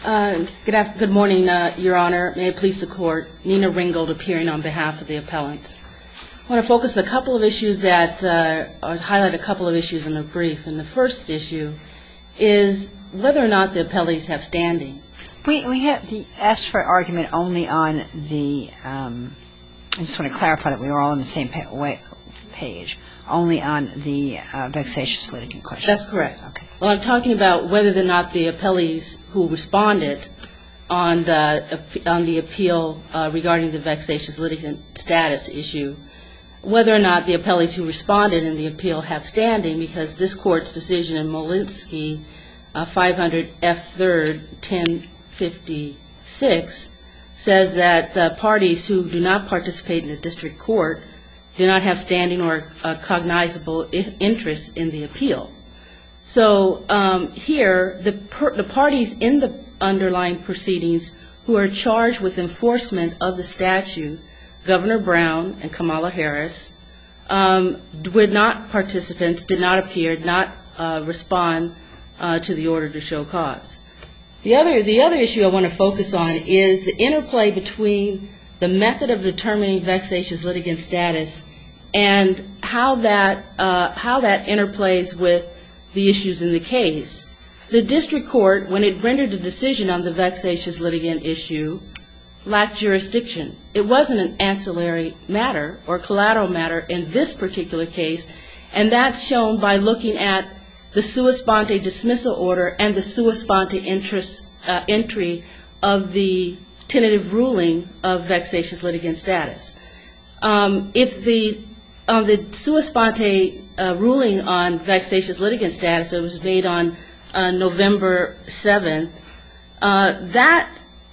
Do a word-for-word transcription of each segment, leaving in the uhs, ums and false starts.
Uh, good, after, good morning, uh, Your Honor. May it please the Court. Nina Ringgold appearing on behalf of the appellants. I want to focus a couple of issues that, uh, or highlight a couple of issues in the brief. And the first issue is whether or not the appellees have standing. We, we have the, asked for argument only on the, um, I just want to clarify that we were all on the same pa- way, page, only on the uh, vexatious litigant question. That's correct. Okay. Well, I'm talking about whether or not the appellees who responded on the, on the appeal uh, regarding the vexatious litigant status issue, whether or not the appellees who responded in the appeal have standing, because this Court's decision in Molinsky, uh, five hundred F third, ten fifty-six, says that the parties who do not participate in the district court do not have standing or uh, cognizable I- interest in the appeal. So um, here, the, per- the parties in the underlying proceedings who are charged with enforcement of the statute, Governor Brown and Kamala Harris, um, were not participants, did not appear, did not uh, respond uh, to the order to show cause. The other, the other issue I want to focus on is the interplay between the method of determining vexatious litigant status and how that, uh, how that interplays with the issues in the case. The district court, when it rendered a decision on the vexatious litigant issue, lacked jurisdiction. It wasn't an ancillary matter or collateral matter in this particular case, and that's shown by looking at the sua sponte dismissal order and the sua sponte interest, uh, entry of the tentative ruling of vexatious litigant status. Um, if the, on the sua sponte uh, ruling on vexatious litigant status that was made on uh, November seventh, uh, that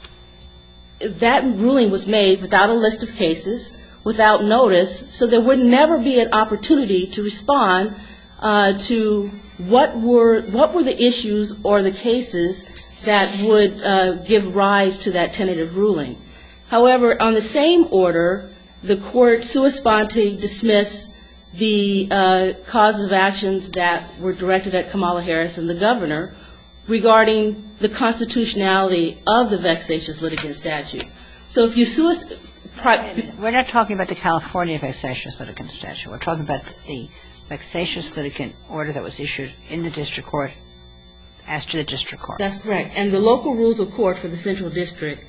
that ruling was made without a list of cases, without notice, so there would never be an opportunity to respond uh, to what were what were the issues or the cases that would uh, give rise to that tentative ruling. However, on the same order, the court sua sponte dismissed the uh, causes of actions that were directed at Kamala Harris and the governor regarding the constitutionality of the vexatious litigant statute. So if you sua pri- We're not talking about the California vexatious litigant statute. We're talking about the vexatious litigant order that was issued in the district court as to the district court. That's correct. And the local rules of court for the central district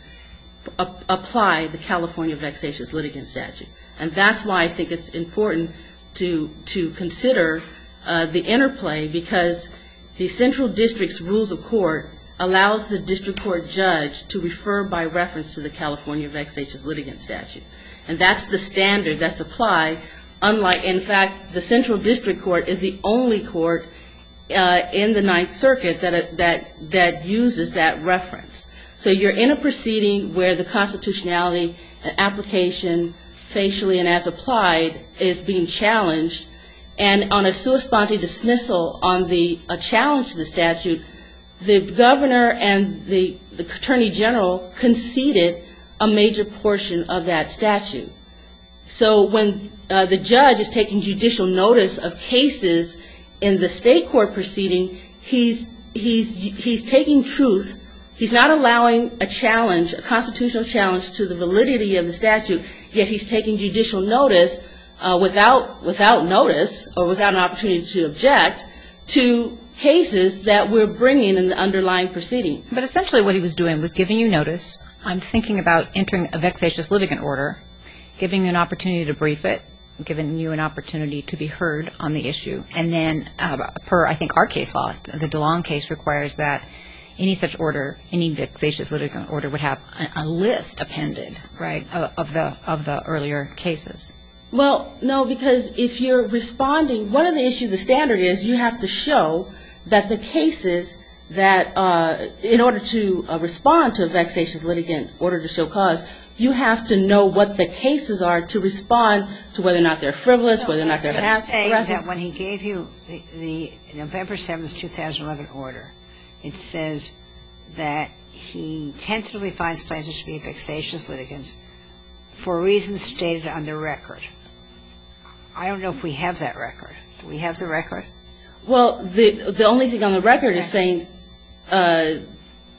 a- apply the California vexatious litigant statute. And that's why I think it's important to to consider uh, the interplay, because the central district's rules of court allows the district court judge to refer by reference to the California vexatious litigant statute. And that's the standard that's applied. Unlike, in fact, the central district court is the only court uh, in the Ninth Circuit that that that uses that reference. So you're in a proceeding where the constitutionality and application facially and as applied is being challenged, and on a sua sponte dismissal on the a challenge to the statute, the governor and the, the attorney general conceded a major portion of that statute. So when uh, the judge is taking judicial notice of cases in the state court proceeding, he's he's he's taking truth. He's not allowing a challenge, a constitutional challenge to the validity of the statute, yet he's taking judicial notice uh, without without notice or without an opportunity to object to cases that we're bringing in the underlying proceeding. But essentially what he was doing was giving you notice. I'm thinking about entering a vexatious litigant order, giving you an opportunity to brief it, giving you an opportunity to be heard on the issue. And then uh, per, I think, our case law, the DeLong case requires that any such order, any vexatious litigant order would have a, a list appended, right, of, of the of the earlier cases. Well, no, because if you're responding, one of the issues, the standard is you have to show that the cases that, uh, in order to uh, respond to a vexatious litigant order to show cause, you have to know what the cases are to respond to whether or not they're frivolous, whether or not they're harassing. That when he gave you the, the November seventh, two thousand eleven order, it says that he tentatively finds plaintiffs to be vexatious litigants for reasons stated on the record. I don't know if we have that record. Do we have the record? Well, the the only thing on the record is saying uh,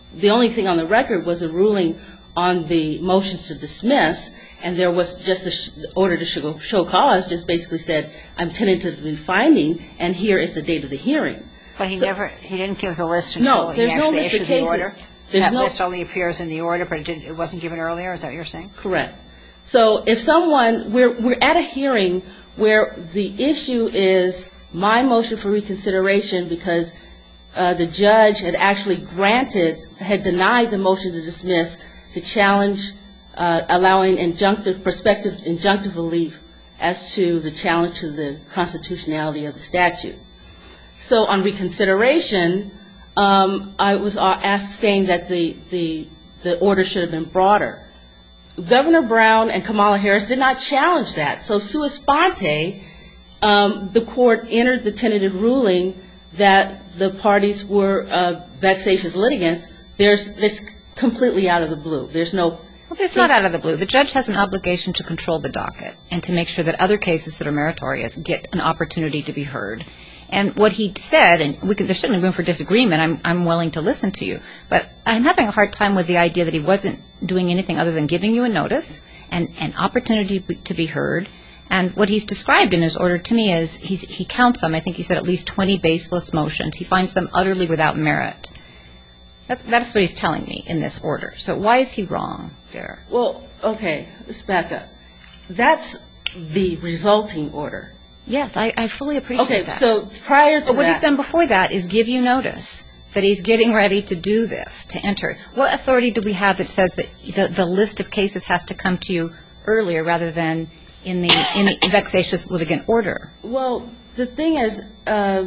the only thing on the record was a ruling on the motions to dismiss, and there was just a sh- order to show, show cause, just basically said, I'm tentatively finding, and here is the date of the hearing. But he So- never, he didn't give the list until No, he there's no actually list of issued the cases. order? There's That no- list only appears in the order, but it didn't, it wasn't given earlier, is that what you're saying? Correct. So if someone, we're, we're at a hearing where the issue is my motion for reconsideration because uh, the judge had actually granted, had denied the motion to dismiss to challenge uh, allowing injunctive, prospective injunctive relief as to the challenge to the constitutionality of the statute. So on reconsideration, um, I was asked saying that the, the, the order should have been broader. Governor Brown and Kamala Harris did not challenge that. So sua sponte, um, the court entered the tentative ruling that the parties were uh, vexatious litigants. There's this completely out of the blue. There's no. Well, it's not out of the blue. The judge has an obligation to control the docket and to make sure that other cases that are meritorious get an opportunity to be heard. And what he said, and we can, there's certainly room for disagreement, I'm, I'm willing to listen to you, but I'm having a hard time with the idea that he wasn't doing anything other than giving you a notice and an opportunity to be heard. And what he's described in his order to me is he's, he counts them. I think he said at least twenty baseless motions. He finds them utterly without merit. That's, that's what he's telling me in this order. So why is he wrong there? Well, okay, let's back up. That's the resulting order. Yes, I, I fully appreciate Okay, that. so prior to But what that- he's done before that is give you notice that he's getting ready to do this, to enter. What authority do we have that says that the, the list of cases has to come to you earlier rather than in the in the vexatious litigant order? Well, the thing is, uh,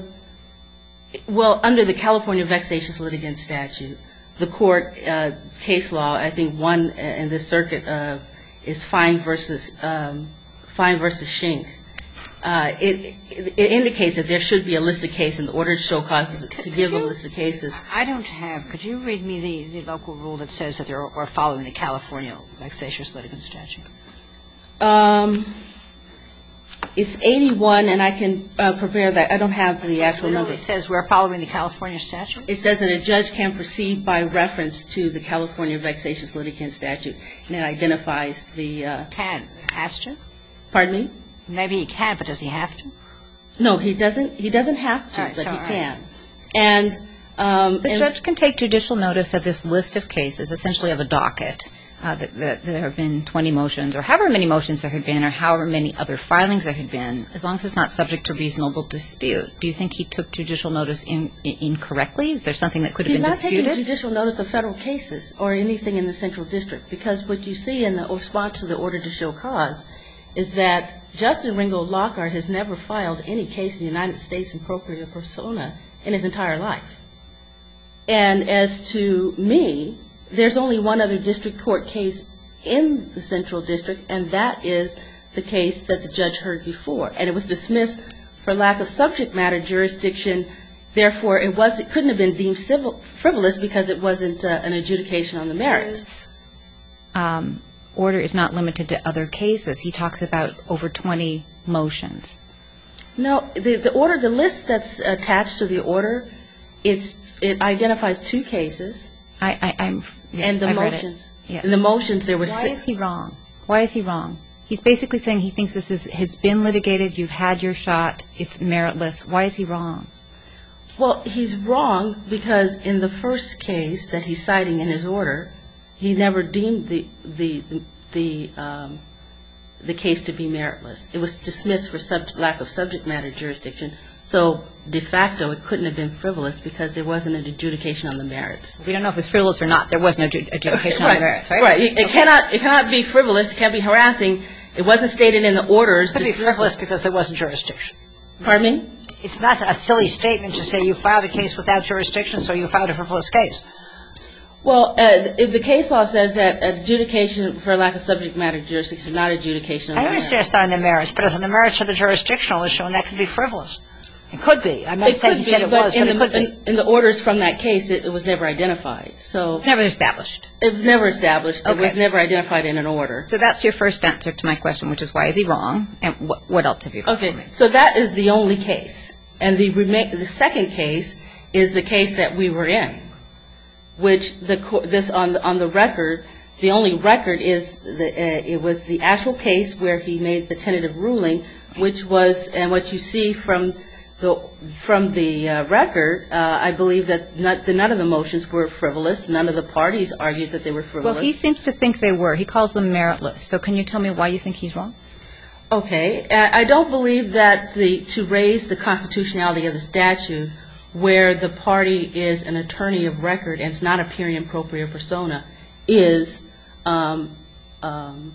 well, under the California vexatious litigant statute, the court uh, case law, I think one in this circuit uh, is Fine versus um, Fine versus Schenck. Uh, it, it, it indicates that there should be a list of cases in order to show causes to give a list of cases. I don't have, could you read me the, the local rule that says that they're, we're following the California vexatious litigant statute? Um, it's eighty-one, and I can uh, prepare that. I don't have the actual number. It says we're following the California statute? It says that a judge can proceed by reference to the California vexatious litigant statute, and it identifies the, uh, Can, has to? pardon me? Maybe he can, but does he have to? No, he doesn't, he doesn't have to, All right, but so, he all right. can. And, um. The and- judge can take judicial notice of this list of cases, essentially of a docket, uh, that, that there have been twenty motions, or however many motions there had been, or however many other filings there had been, as long as it's not subject to reasonable dispute. Do you think he took judicial notice in, in, incorrectly? Is there something that could have He's been not taking disputed? judicial notice of federal cases or anything in the central district, because what you see in the response to the order to show cause is that Justin Ringo Lockhart has never filed any case in the United States in propria persona in his entire life. And as to me, there's only one other district court case in the central district, and that is the case that the judge heard before. And it was dismissed for lack of subject matter jurisdiction. Therefore, it was, it couldn't have been deemed civil, frivolous because it wasn't uh, an adjudication on the merits. Um, order is not limited to other cases. He talks about over twenty motions. No, the, the order, the list that's attached to the order, it's, it identifies two cases. I, I, I'm, yes, And the I've read it. motions. Yes. In the motions, there were Why six. is he wrong? Why is he wrong? He's basically saying he thinks this is, has been litigated, you've had your shot, it's meritless. Why is he wrong? Well, he's wrong because in the first case that he's citing in his order, he never deemed the, the, the, um, the case to be meritless. It was dismissed for sub, lack of subject matter jurisdiction. So de facto, it couldn't have been frivolous because there wasn't an adjudication on the merits. We don't know if it's frivolous or not. There was no adju- adjudication on the merits, right? Right. It, it cannot, it cannot be frivolous. It can't be harassing. It wasn't stated in the orders. It could be dismissal. frivolous because there wasn't jurisdiction. Pardon me? It's not a silly statement to say you filed a case without jurisdiction, so you filed a frivolous case. Well, uh, if the case law says that adjudication for lack of subject matter jurisdiction is not adjudication on I the understand merits. it's not on the merits, but as on the merits of the jurisdictional issue, and that could be frivolous. It could be. I'm not It saying could he said be, it but was, in but it the, could be. in, in the orders from that case, it, it was never identified. So It's never established. it was never established. It was Okay. never identified in an order. So that's your first answer to my question, which is why is he wrong? And what, what else have you got for me? Okay, so that is the only case. And the rema- the second case is the case that we were in. which the this on the, on the record, the only record is the, uh, it was the actual case where he made the tentative ruling, which was, and what you see from the from the uh, record, uh, I believe that not, the, none of the motions were frivolous. None of the parties argued that they were frivolous. Well, he seems to think they were. He calls them meritless. So can you tell me why you think he's wrong? Okay. I don't believe that the to raise the constitutionality of the statute where the party is an attorney of record and it's not appearing in propria persona is um, um,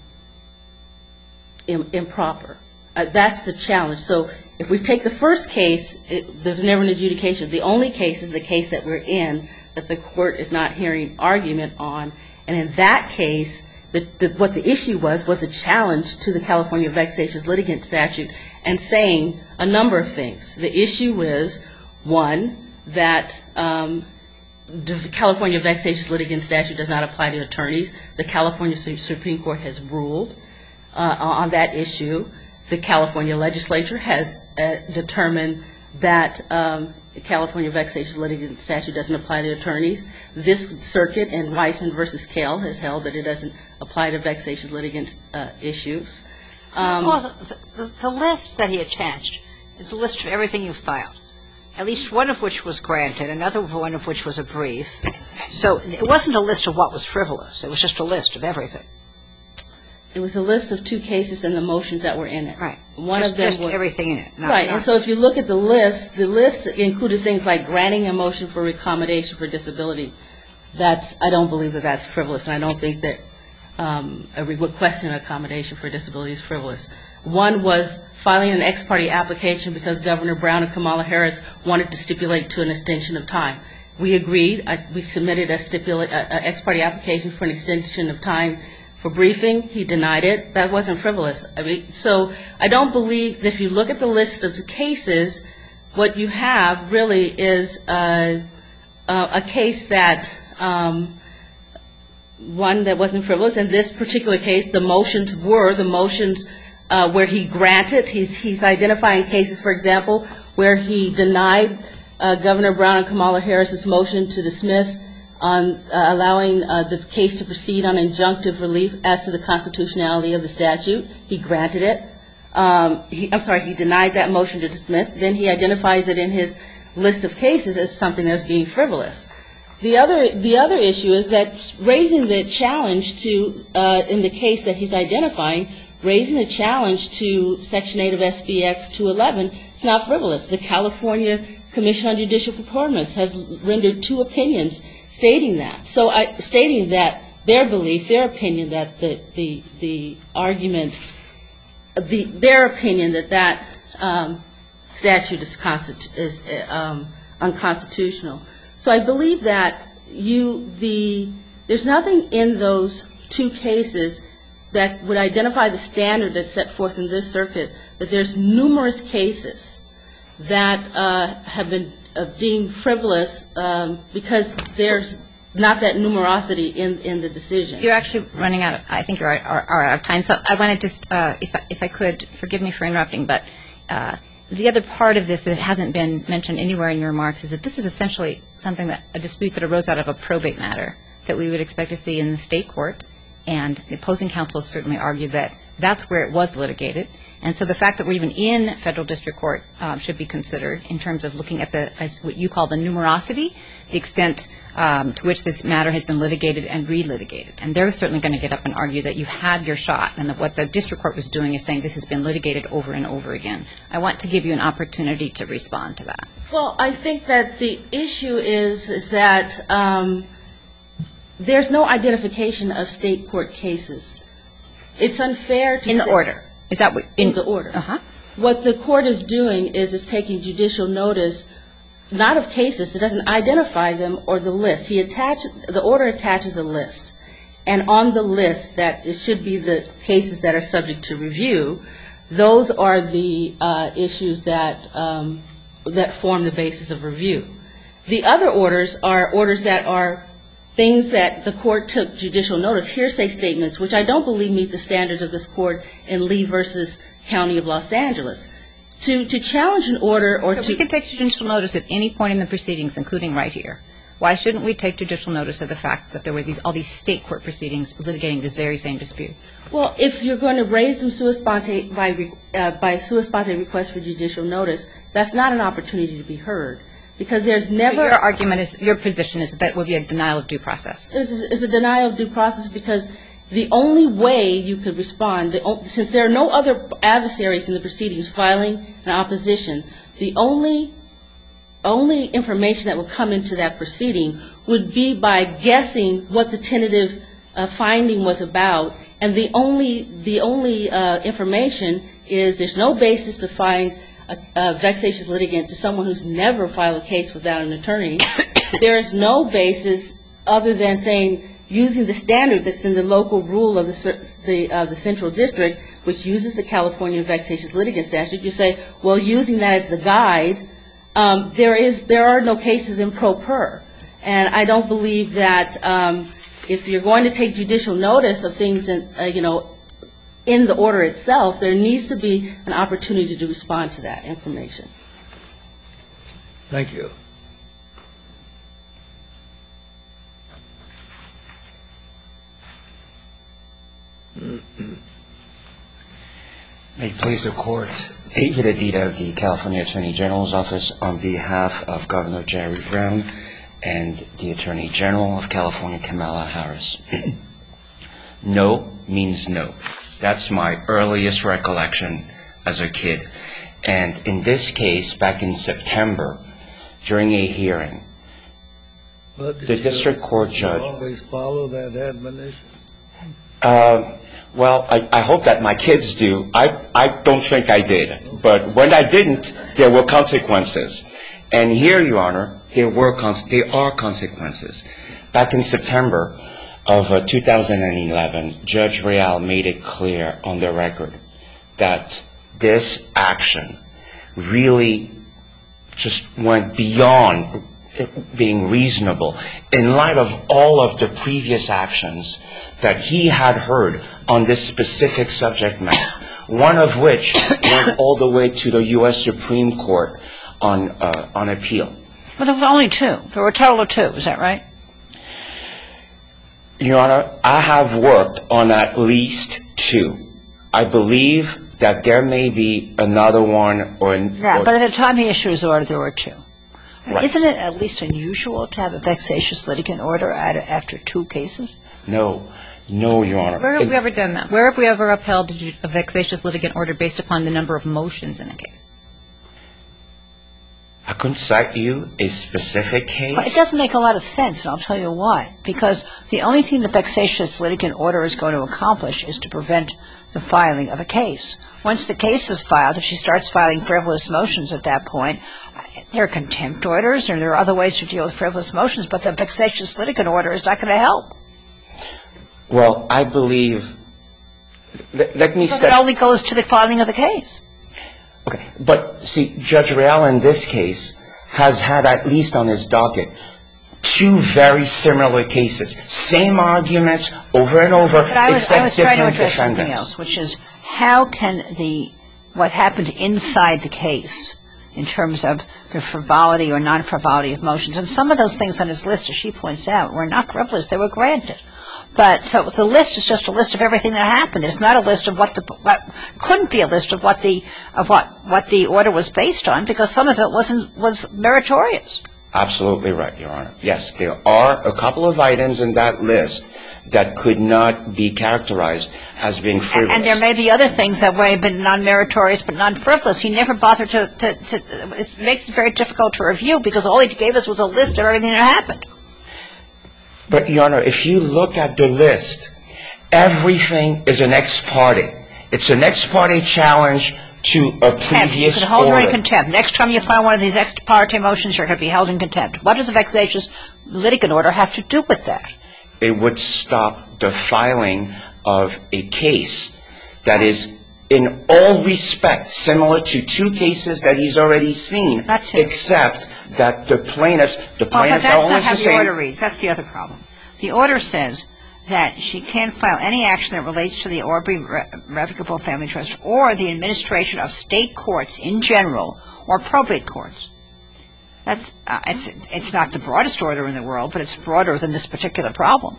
im improper. Uh, that's the challenge. So if we take the first case, it, there's never an adjudication. The only case is the case that we're in that the court is not hearing argument on. And in that case, the, the, what the issue was was a challenge to the California Vexatious Litigant Statute and saying a number of things. The issue is, one, that um, the California Vexatious Litigant Statute does not apply to attorneys. The California Supreme Court has ruled uh, on that issue. The California legislature has uh, determined that um, the California Vexatious Litigant Statute doesn't apply to attorneys. This circuit in Weisman versus Kale has held that it doesn't apply to vexatious litigant uh, issues. Um, well, the, the list that he attached is a list of everything you filed, at least one of which was granted, another one of which was a brief. So it wasn't a list of what was frivolous. It was just a list of everything. It was a list of two cases and the motions that were in it. Right. One just, of them just was everything in it. Not, right. not. And so if you look at the list, the list included things like granting a motion for accommodation for disability. That's I don't believe that that's frivolous, and I don't think that um, a requesting an accommodation for disability is frivolous. One was filing an ex parte application because Governor Brown and Kamala Harris wanted to stipulate to an extension of time. We agreed. I, we submitted a stipulate a, a ex parte application for an extension of time for briefing. He denied it. That wasn't frivolous. I mean, so I don't believe that if you look at the list of the cases, what you have really is a, a, a case that um, one that wasn't frivolous. In this particular case, the motions were the motions uh, where he granted. He's, he's identifying cases, for example, where he denied uh, Governor Brown and Kamala Harris's motion to dismiss on uh, allowing uh, the case to proceed on injunctive relief as to the constitutionality of the statute. He granted it. Um, he, I'm sorry, he denied that motion to dismiss. Then he identifies it in his list of cases as something that's being frivolous. The other, the other issue is that raising the challenge to, uh, in the case that he's identifying, raising a challenge to Section eight of S B X two eleven, it's not frivolous. The California Commission on Judicial Performance has rendered two opinions stating that. So I, stating that their belief, their opinion that the, the, the argument, the, their opinion that that um, statute is, constitu is um, unconstitutional. So I believe that you, the, there's nothing in those two cases that would identify the standard that's set forth in this circuit, that there's numerous cases that uh, have been uh, deemed frivolous um, because there's not that numerosity in, in the decision. You're actually running out of, I think you're are, are out of time. So I want to just, uh, if, I, if I could, forgive me for interrupting, but uh, the other part of this that hasn't been mentioned anywhere in your remarks is that this is essentially something that, a dispute that arose out of a probate matter that we would expect to see in the state court. And the opposing counsel certainly argued that that's where it was litigated. And so the fact that we're even in federal district court um, should be considered in terms of looking at the, as what you call the numerosity, the extent um, to which this matter has been litigated and re-litigated. And they're certainly going to get up and argue that you had your shot and that what the district court was doing is saying this has been litigated over and over again. I want to give you an opportunity to respond to that. Well, I think that the issue is, is that um, there's no identification of state court cases. It's unfair to In the say, order. Is that what? In, in the order. Uh-huh. What the court is doing is is taking judicial notice, not of cases. It doesn't identify them or the list. He attach, the order attaches a list. And on the list that it should be the cases that are subject to review, those are the uh, issues that, um, that form the basis of review. The other orders are orders that are things that the court took judicial notice, hearsay statements, which I don't believe meet the standards of this court in Lee versus County of Los Angeles. To, to challenge an order or so to... we can take judicial notice at any point in the proceedings, including right here, why shouldn't we take judicial notice of the fact that there were these all these state court proceedings litigating this very same dispute? Well, if you're going to raise them sua sponte by, uh, by sua sponte request for judicial notice, that's not an opportunity to be heard. Because there's never... So your argument is, your position is that that would be a denial of due process. It's a, it's a denial of due process because the only way you could respond, the, since there are no other adversaries in the proceedings filing an opposition, the only, only information that would come into that proceeding would be by guessing what the tentative uh, finding was about. And the only, the only uh, information is there's no basis to find a, a vexatious litigant to someone who's never filed a case without an attorney. There is no basis other than saying, using the standard that's in the local rule of the, the, uh, the central district, which uses the California vexatious litigant statute, you say, well, using that as the guide, um, there is, there are no cases in pro per. And I don't believe that um, if you're going to take judicial notice of things in, uh, you know, in the order itself, there needs to be an opportunity to respond to that information. Thank you. May it please the Court, David Adida of the California Attorney General's Office on behalf of Governor Jerry Brown and the Attorney General of California, Kamala Harris. No means no. That's my earliest recollection as a kid. And in this case, back in September, during a hearing, the district court judge... Did you always follow that admonition? Uh, well, I, I hope that my kids do. I, I don't think I did. But when I didn't, there were consequences. And here, Your Honor, there were cons- there are consequences. Back in September of uh, two thousand eleven, Judge Real made it clear on the record that this action really just went beyond being reasonable in light of all of the previous actions that he had heard on this specific subject matter, one of which went all the way to the U S Supreme Court on uh, on appeal. But there was only two. There were a total of two. Is that right? Your Honor, I have worked on at least two. I believe that there may be another one or... Yeah, or but at the time he issued his order, there were two. Right. Isn't it at least unusual to have a vexatious litigant order after two cases? No. No, Your Honor. Where have it, we ever done that? Where have we ever upheld a vexatious litigant order based upon the number of motions in a case? I couldn't cite you a specific case. Well, it doesn't make a lot of sense, and I'll tell you why. Because the only thing the vexatious litigant order is going to accomplish is to prevent the filing of a case. Once the case is filed, if she starts filing frivolous motions at that point, there are contempt orders, and there are other ways to deal with frivolous motions, but the vexatious litigant order is not going to help. Well, I believe... Let, let me Because step... it only goes to the filing of the case. Okay, but see, Judge Real in this case has had at least on his docket two very similar cases. Same arguments over and over, But I was, except I was trying to different address defendants. something else, which is how can the, what happened inside the case in terms of the frivolity or non-frivolity of motions, and some of those things on his list, as she points out, were not frivolous, they were granted. But so the list is just a list of everything that happened. It's not a list of what the what couldn't be a list of what the of what what the order was based on, because some of it wasn't was meritorious. Absolutely right, Your Honor. Yes, there are a couple of items in that list that could not be characterized as being frivolous. And there may be other things that may have been non-meritorious but non-frivolous. He never bothered to, to, to it makes it very difficult to review because all he gave us was a list of everything that happened. But, Your Honor, if you look at the list, everything is an ex parte. It's an ex parte challenge to a previous You can hold her in order. contempt. Next time you file one of these ex parte motions, you're going to be held in contempt. What does a vexatious litigant order have to do with that? It would stop the filing of a case that is in all respects similar to two cases that he's already seen, except that the plaintiffs, the plaintiffs are always the same. Well, but that's not how the order reads. That's the other problem. The order says that she can't file any action that relates to the Aubrey Revocable Family Trust or the administration of state courts in general or probate courts. That's uh, it's it's not the broadest order in the world, but it's broader than this particular problem.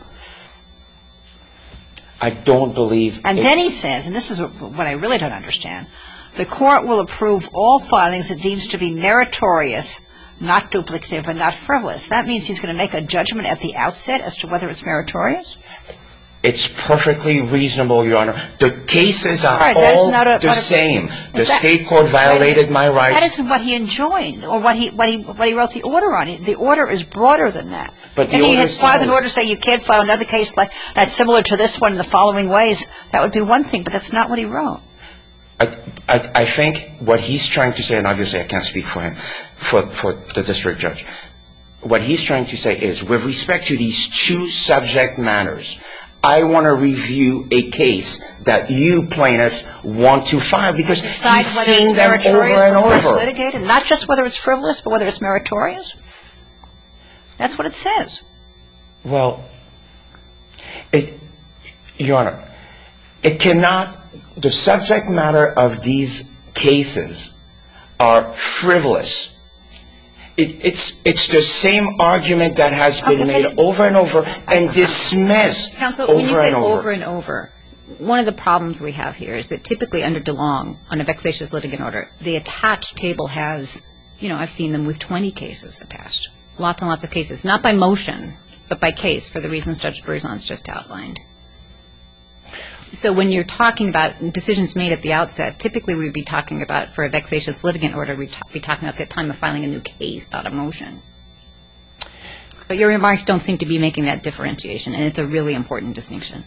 I don't believe. And it, then he says, and this is what I really don't understand, the court will approve all filings it deems to be meritorious, not duplicative, and not frivolous. That means he's going to make a judgment at the outset as to whether it's meritorious? It's perfectly reasonable, Your Honor. The cases are Right, that is all not a- the not a- same. The that- state court violated my rights. That isn't what he enjoined or what he what he what he wrote the order on. The order is broader than that. But the if he order had filed an says- order saying you can't file another case like that's similar to this one in the following ways, that would be one thing, but that's not what he wrote. I, I, I think what he's trying to say, and obviously I can't speak for him, for, for the district judge, what he's trying to say is, with respect to these two subject matters, I want to review a case that you plaintiffs want to file because he's Decide whether seen it's them over meritorious and before it's over. litigated, not just whether it's frivolous, but whether it's meritorious. That's what it says. Well, it, Your Honor, it cannot, the subject matter of these cases are frivolous. It, it's, it's the same argument that has been Okay, made but- over and over and dismissed Counsel, over when you say and over. over and over, one of the problems we have here is that typically under DeLong, on a vexatious litigant order, the attached table has, you know, I've seen them with twenty cases attached. Lots and lots of cases. Not by motion, but by case, for the reasons Judge Berzon's just outlined. So when you're talking about decisions made at the outset, typically we'd be talking about, for a vexatious litigant order, we'd be talking about the time of filing a new case, not a motion. But your remarks don't seem to be making that differentiation, and it's a really important distinction.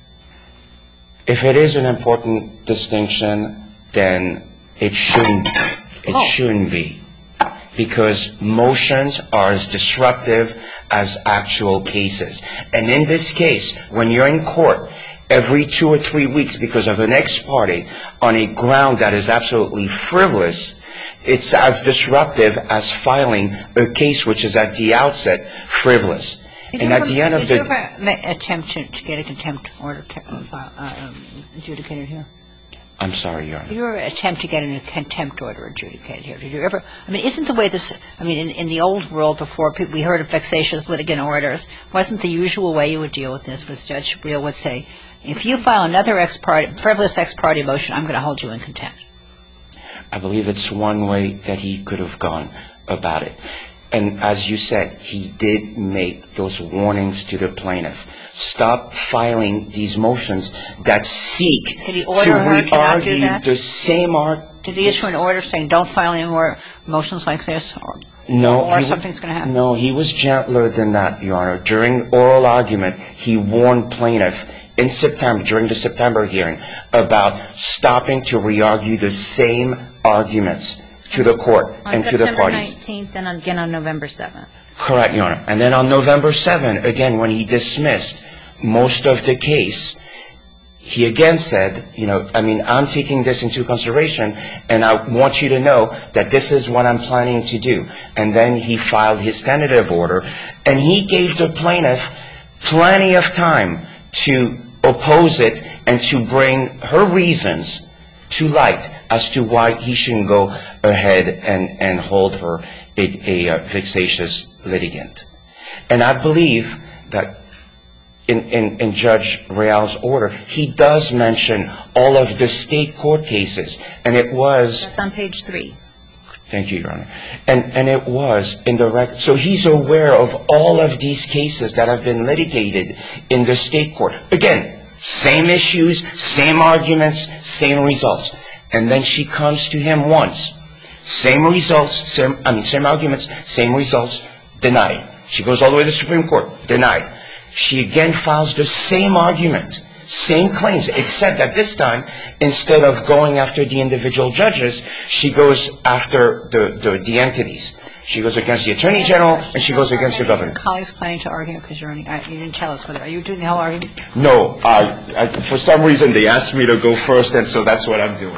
If it is an important distinction, then it shouldn't, it Oh. shouldn't be. Because motions are as disruptive as actual cases. And in this case, when you're in court every two or three weeks because of an ex parte on a ground that is absolutely frivolous, it's as disruptive as filing a case which is at the outset frivolous. Did And you at ever- the end of did the... you ever ma- attempt to, to get a contempt order to, uh, uh, um, adjudicated here? I'm sorry, Your Honor. Did you ever attempt to get a contempt order adjudicated here? Did you ever? I mean, isn't the way this? I mean, in, in the old world, before people, we heard of vexatious litigant orders, wasn't the usual way you would deal with this? Was Judge Breel would say, if you file another ex parte, frivolous ex parte motion, I'm going to hold you in contempt. I believe it's one way that he could have gone about it. And as you said, he did make those warnings to the plaintiff. Stop filing these motions that seek Did he to order her to not do re-argue that? the same argument. Did he issue an order saying don't file any more motions like this, or, No, or he- something's going to happen? No, he was gentler than that, Your Honor. During oral argument, he warned plaintiff in September, during the September hearing, about stopping to re-argue the same arguments to the court and to the On September parties. nineteenth and again on November seventh. Correct, Your Honor. And then on November seventh, again, when he dismissed most of the case, he again said, you know, I mean, I'm taking this into consideration, and I want you to know that this is what I'm planning to do. And then he filed his tentative order, and he gave the plaintiff plenty of time to oppose it and to bring her reasons to light as to why he shouldn't go ahead and, and hold her a, a vexatious litigant. And I believe that in, in, in Judge Real's order, he does mention all of the state court cases, and it was... That's on page three. Thank you, Your Honor. And, and it was in the record. So he's aware of all of these cases that have been litigated in the state court. Again, same issues, same arguments, same results. And then she comes to him once. Same results, same, I mean, same arguments, same results, denied. She goes all the way to the Supreme Court, denied. She again files the same argument, same claims, except that this time, instead of going after the individual judges, she goes after the, the, the entities. She goes against the Attorney General, and she goes against the governor. Your colleagues planning to argue because you're only, uh, you didn't tell us whether, are you doing the whole argument? No, I, I, for some reason they asked me to go first, and so that's what I'm doing.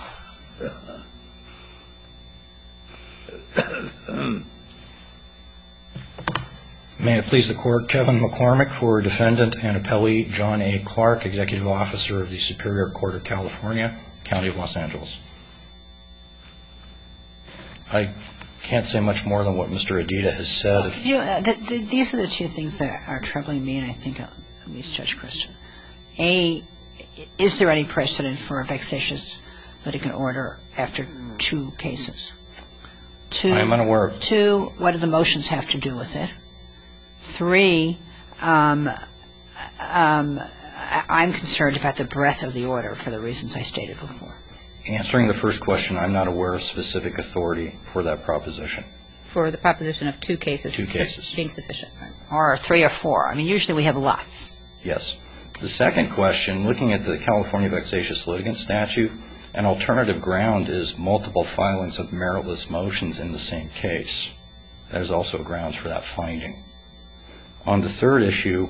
May it please the Court, Kevin McCormick for Defendant and Appellee John A. Clark, Executive Officer of the Superior Court of California, County of Los Angeles. I can't say much more than what Mister Adida has said. You know, uh, th- th- these are the two things that are troubling me, and I think uh, at least Judge Christian. A, is there any precedent for a vexatious litigant order after two cases? Two, I am unaware of. Two, what do the motions have to do with it? Three, um, um, I- I'm concerned about the breadth of the order for the reasons I stated before. Answering the first question, I'm not aware of specific authority for that proposition. For the proposition of two cases. Two cases. Being sufficient. Or three or four. I mean, usually we have lots. Yes. The second question, looking at the California vexatious litigant statute, an alternative ground is multiple filings of meritless motions in the same case. There's also grounds for that finding. On the third issue.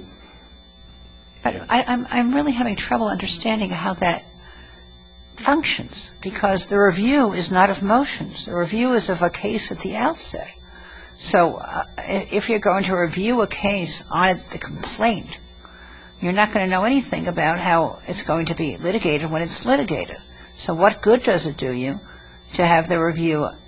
But I, I'm, I'm really having trouble understanding how that functions, because the review is not of motions. The review is of a case at the outset. So uh, if you're going to review a case on the complaint, you're not going to know anything about how it's going to be litigated when it's litigated. So what good does it do you to have the review uh,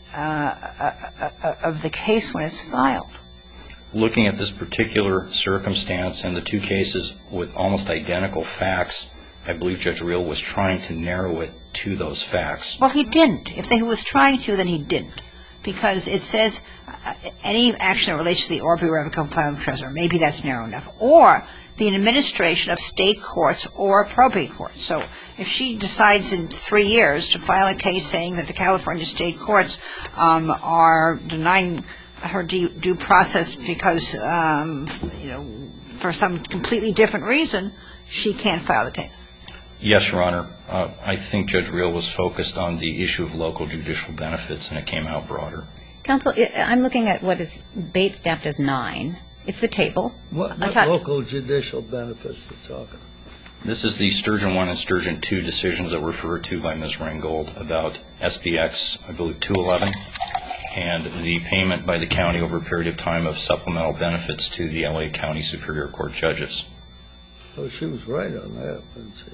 uh, of the case when it's filed? Looking at this particular circumstance and the two cases with almost identical facts, I believe Judge Reel was trying to narrow it to those facts. Well, he didn't. If he was trying to, then he didn't. Because it says uh, any action that relates to the or be revocable filing of treasurer, maybe that's narrow enough. Or the administration of state courts or probate courts. So if she decides in three years to file a case saying that the California state courts um, are denying her due, due process because, um, you know, for some completely different reason, she can't file the case. Yes, Your Honor. Uh, I think Judge Reel was focused on the issue of local judicial benefits, and it came out broader. Counsel, I'm looking at what is Bates stamped as nine. It's the table. What, what Atta- local judicial benefits are you talking? This is the Sturgeon one and Sturgeon two decisions that were referred to by Miz Ringgold about S B X, I believe, two eleven, and the payment by the county over a period of time of supplemental benefits to the L A County Superior Court judges. Oh, she was right on that, wasn't she?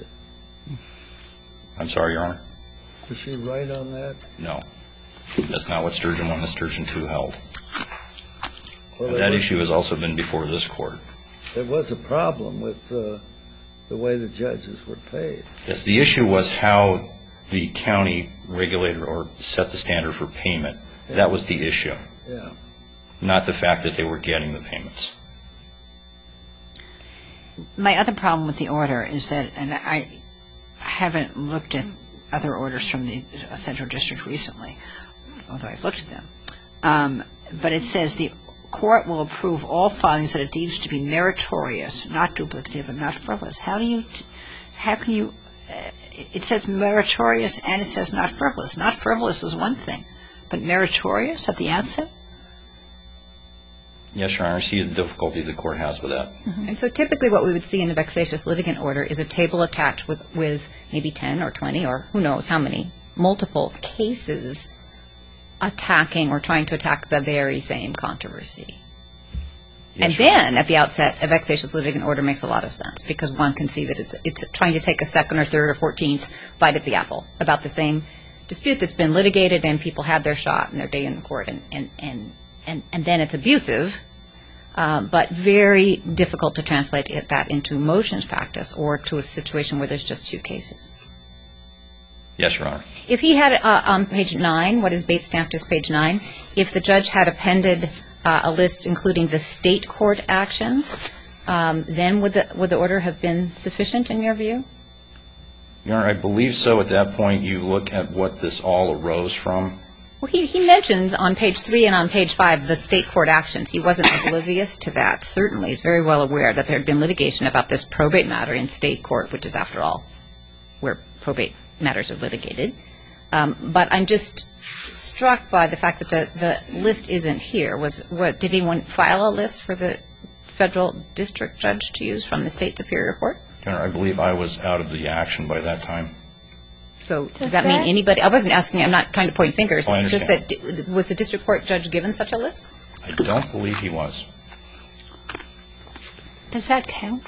I'm sorry, Your Honor? Was she right on that? No. That's not what Sturgeon one and Sturgeon two held. Well, That was, issue has also been before this court. there was a problem with uh, the way the judges were paid. Yes, the issue was how the county regulated or set the standard for payment. That was the issue, Yeah. not the fact that they were getting the payments. My other problem with the order is that, and I haven't looked at other orders from the Central District recently, although I've looked at them, um, but it says the court will approve all filings that it deems to be meritorious, not duplicative, and not frivolous. How do you, how can you, uh, it says meritorious and it says not frivolous. Not frivolous is one thing, but meritorious at the outset? Yes, Your Honor, I see the difficulty the court has with that. Mm-hmm. And so typically what we would see in a vexatious litigant order is a table attached with, with maybe ten or twenty or who knows how many, multiple cases attacking or trying to attack the very same controversy. Yes, and Your Honor. then, at the outset, a vexatious litigant order makes a lot of sense because one can see that it's it's trying to take a second or third or fourteenth bite at the apple about the same dispute that's been litigated and people had their shot and their day in court, and, and, and, and, and then it's abusive, um, but very difficult to translate it, that into motions practice or to a situation where there's just two cases. Yes, Your Honor. If he had uh, on page nine, what is Bates stamped as page nine, if the judge had appended uh, a list including the state court actions, um, then would the would the order have been sufficient in your view? Your Honor, I believe so. At that point, you look at what this all arose from. Well, he, he mentions on page three and on page five the state court actions. He wasn't oblivious to that. Certainly, he's very well aware that there had been litigation about this probate matter in state court, which is, after all, where probate matters are litigated. Um, but I'm just struck by the fact that the, the list isn't here. Was what did anyone file a list for the federal district judge to use from the state superior court? Your Honor, I believe I was out of the action by that time. So does, Does that, mean that- anybody? I wasn't asking. I'm not trying to point fingers. Oh, I just understand. that was the district court judge given such a list? I don't believe he was. Does that count?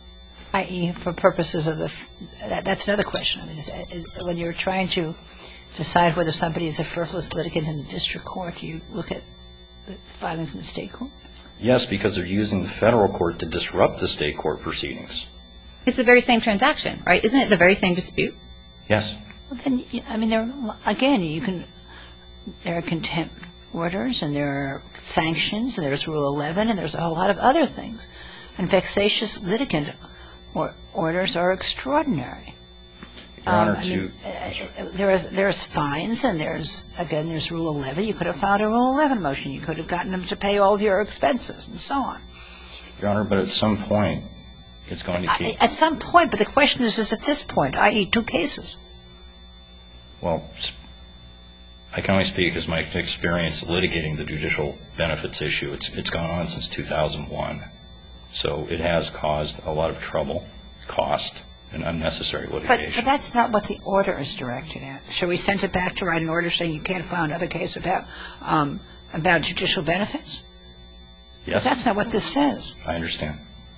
that is, for purposes of the, that, that's another question. I mean, is, is, when you're trying to decide whether somebody is a frivolous litigant in the district court, do you look at the filings in the state court? Yes, because they're using the federal court to disrupt the state court proceedings. It's the very same transaction, right? Isn't it the very same dispute? Yes. Well, then, I mean, there, again, you can, there are contempt orders and there are sanctions and there's Rule eleven and there's a whole lot of other things. And vexatious litigant or, orders are extraordinary. Your Honor, um, I mean, to... uh, there's, there's fines and there's, again, there's Rule eleven. You could have filed a Rule eleven motion. You could have gotten them to pay all of your expenses and so on. Your Honor, but at some point, it's going to keep... At some point, but the question is, is at this point, that is two cases. Well, I can only speak as my experience litigating the judicial benefits issue. It's it's gone on since two thousand one. So it has caused a lot of trouble, cost, and unnecessary litigation. But, but that's not what the order is directed at. Should we send it back to write an order saying you can't file another case about um, about judicial benefits? Yes. That's not what this says. I understand.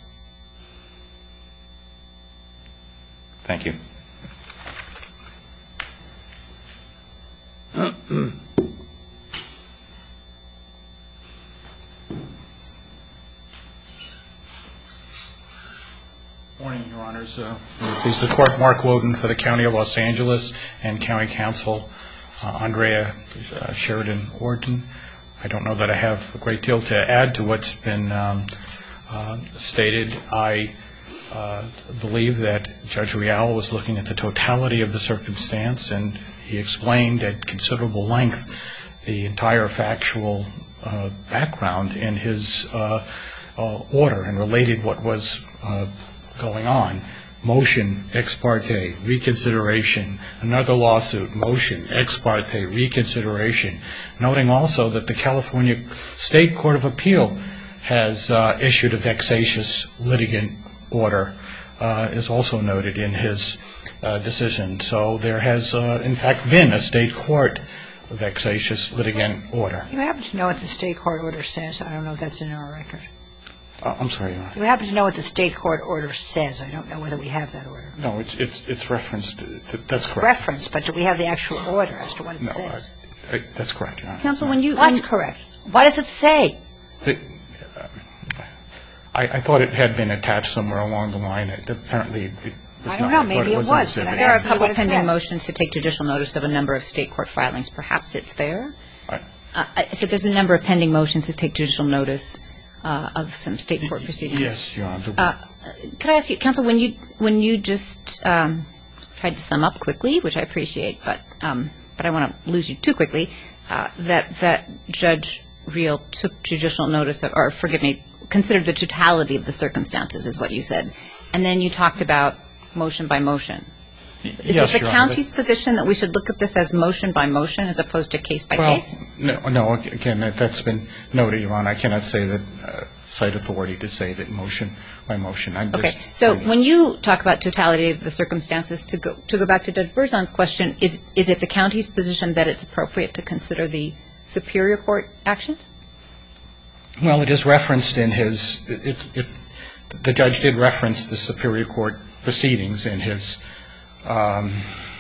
Thank you. Morning, Your Honors. Uh, please the Court, Mark Woden for the County of Los Angeles and County Counsel uh, Andrea uh, Sheridan-Orton. I don't know that I have a great deal to add to what's been um, uh, stated. I uh, believe that Judge Real was looking at the totality of the circumstance, and he explained at considerable length the entire factual uh, background in his uh, uh, order and related what was uh, going on. Motion, ex parte, reconsideration, another lawsuit, motion, ex parte, reconsideration, noting also that the California State Court of Appeal has uh, issued a vexatious litigant order, uh, is also noted in his uh, decision. So there has, uh, in fact, been a state court vexatious litigant order. You happen to know what the state court order says? I don't know if that's in our record. Uh, I'm sorry, Your Honor. You happen to know what the state court order says? I don't know whether we have that order. No, it's it's it's referenced. To, that's correct. Reference, but do we have the actual order as to what it No, says? I, I, that's correct, Your Honor. Counsel, when you... What's when, correct? What does it say? It, uh, I, I thought it had been attached somewhere along the line. It, apparently, it was I don't not. know. I Maybe it it was. was, in but the I'm exhibit. there are a asking you couple what it pending says. motions to take judicial notice of a number of state court filings. Perhaps it's there. I- Uh, I said there's a number of pending motions to take judicial notice uh, of some state court proceedings. Yes, Your Honor. Uh, could I ask you, Counsel, when you when you just um, tried to sum up quickly, which I appreciate, but um, but I want to lose you too quickly, uh, that that Judge Real took judicial notice of, or forgive me, considered the totality of the circumstances, is what you said, and then you talked about motion by motion. Is yes, it the Your Honor, county's position that we should look at this as motion by motion as opposed to case by well, case? no, no. Again, that, that's been noted, Your Honor. I cannot say that uh, cite authority to say that motion by motion. I'm Okay. just, So I mean, when you talk about totality of the circumstances, to go to go back to Judge Berzon's question, is is it the county's position that it's appropriate to consider the superior court actions? well, it is referenced in his. It, it, the judge did reference the superior court proceedings in his. Um,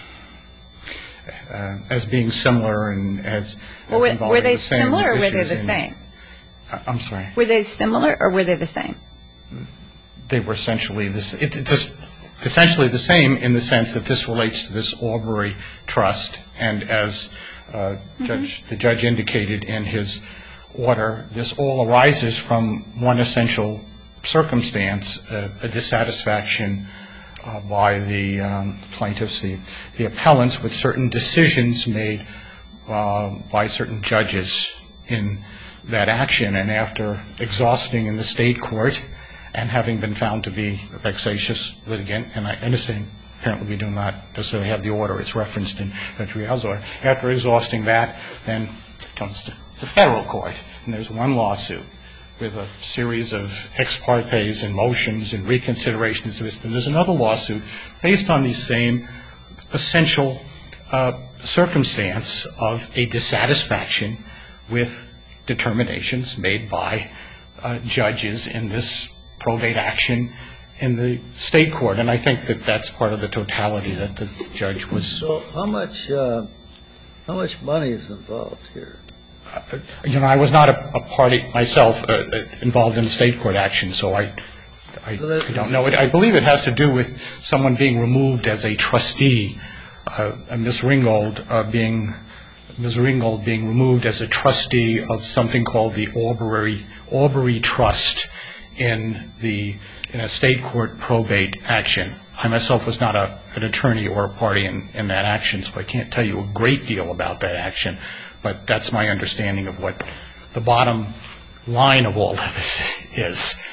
uh, as being similar and as, Well, as were, involving were they the same similar or were they issues the in- same? Uh, I'm sorry. Were they similar or were they the same? They were essentially this. It, it's just essentially the same in the sense that this relates to this Albury Trust, and as uh, Judge the judge indicated in his order, this all arises from one essential circumstance: uh, a dissatisfaction uh, by the um, plaintiffs, the the appellants, with certain decisions made uh, by certain judges in that action, and after exhausting in the state court and having been found to be a vexatious litigant, and I understand apparently we do not necessarily have the order, it's referenced in Judge Real's order. After exhausting that, then it comes to the federal court, and there's one lawsuit with a series of ex partes and motions and reconsiderations of this, and there's another lawsuit based on the same essential uh, circumstance of a dissatisfaction with determinations made by uh, judges in this probate action in the state court. And I think that that's part of the totality that the judge was. So how much uh, How much money is involved here? You know, I was not a, a party myself uh, involved in the state court action, so I, I, I don't know. It, I believe it has to do with someone being removed as a trustee, uh, and Miz Ringgold uh, being Miz Ringgold being removed as a trustee of something called the Aubrey Aubrey Trust in the in a state court probate action. I myself was not a, an attorney or a party in, in that action, so I can't tell you a great deal about that action. But that's my understanding of what the bottom line of all of this is.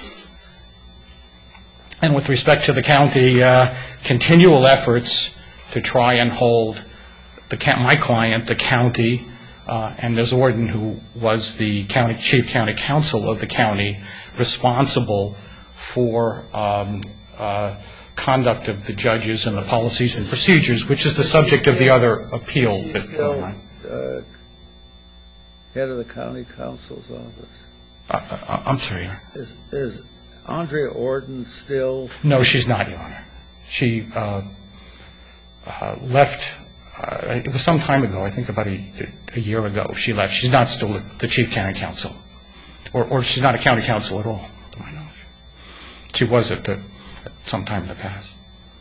And with respect to the county, uh, continual efforts to try and hold the my client, the county, uh, and Miz Orden, who was the county chief county counsel of the county, responsible for um, uh, conduct of the judges and the policies and procedures, which is the subject of the other appeal. Is he still, uh, head of the county counsel's office? Uh, uh, I'm sorry, Your Honor. Is, is Andrea Orden still? No, she's not, Your Honor. She uh, uh, left, uh, it was some time ago, I think about a, a year ago, she left. She's not still the chief county counsel, or, or she's not a county counsel at all, to my knowledge. She was at, the, at some time in the past.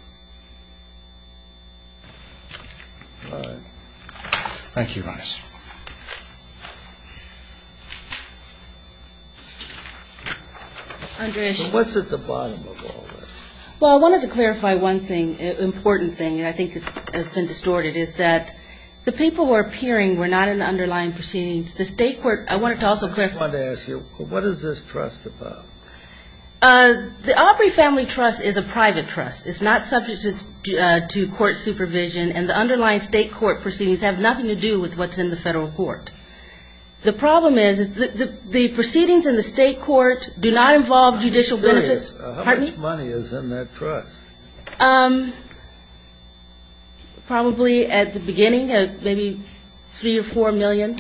All right. Thank you, Your Honor. Andrea, So what's at the bottom of all this? well, I wanted to clarify one thing, an important thing, and I think has been distorted, is that the people who are appearing were not in the underlying proceedings. The state court, I wanted to also clarify. I wanted to ask you, what is this trust about? Uh, the Aubrey Family Trust is a private trust. It's not subject to, uh, to court supervision, and the underlying state court proceedings have nothing to do with what's in the federal court. The problem is that the, the, the proceedings in the state court do not involve judicial Curious, benefits. uh, how Pardon much me? money is in that trust? Um, probably at the beginning, uh, maybe three or four million.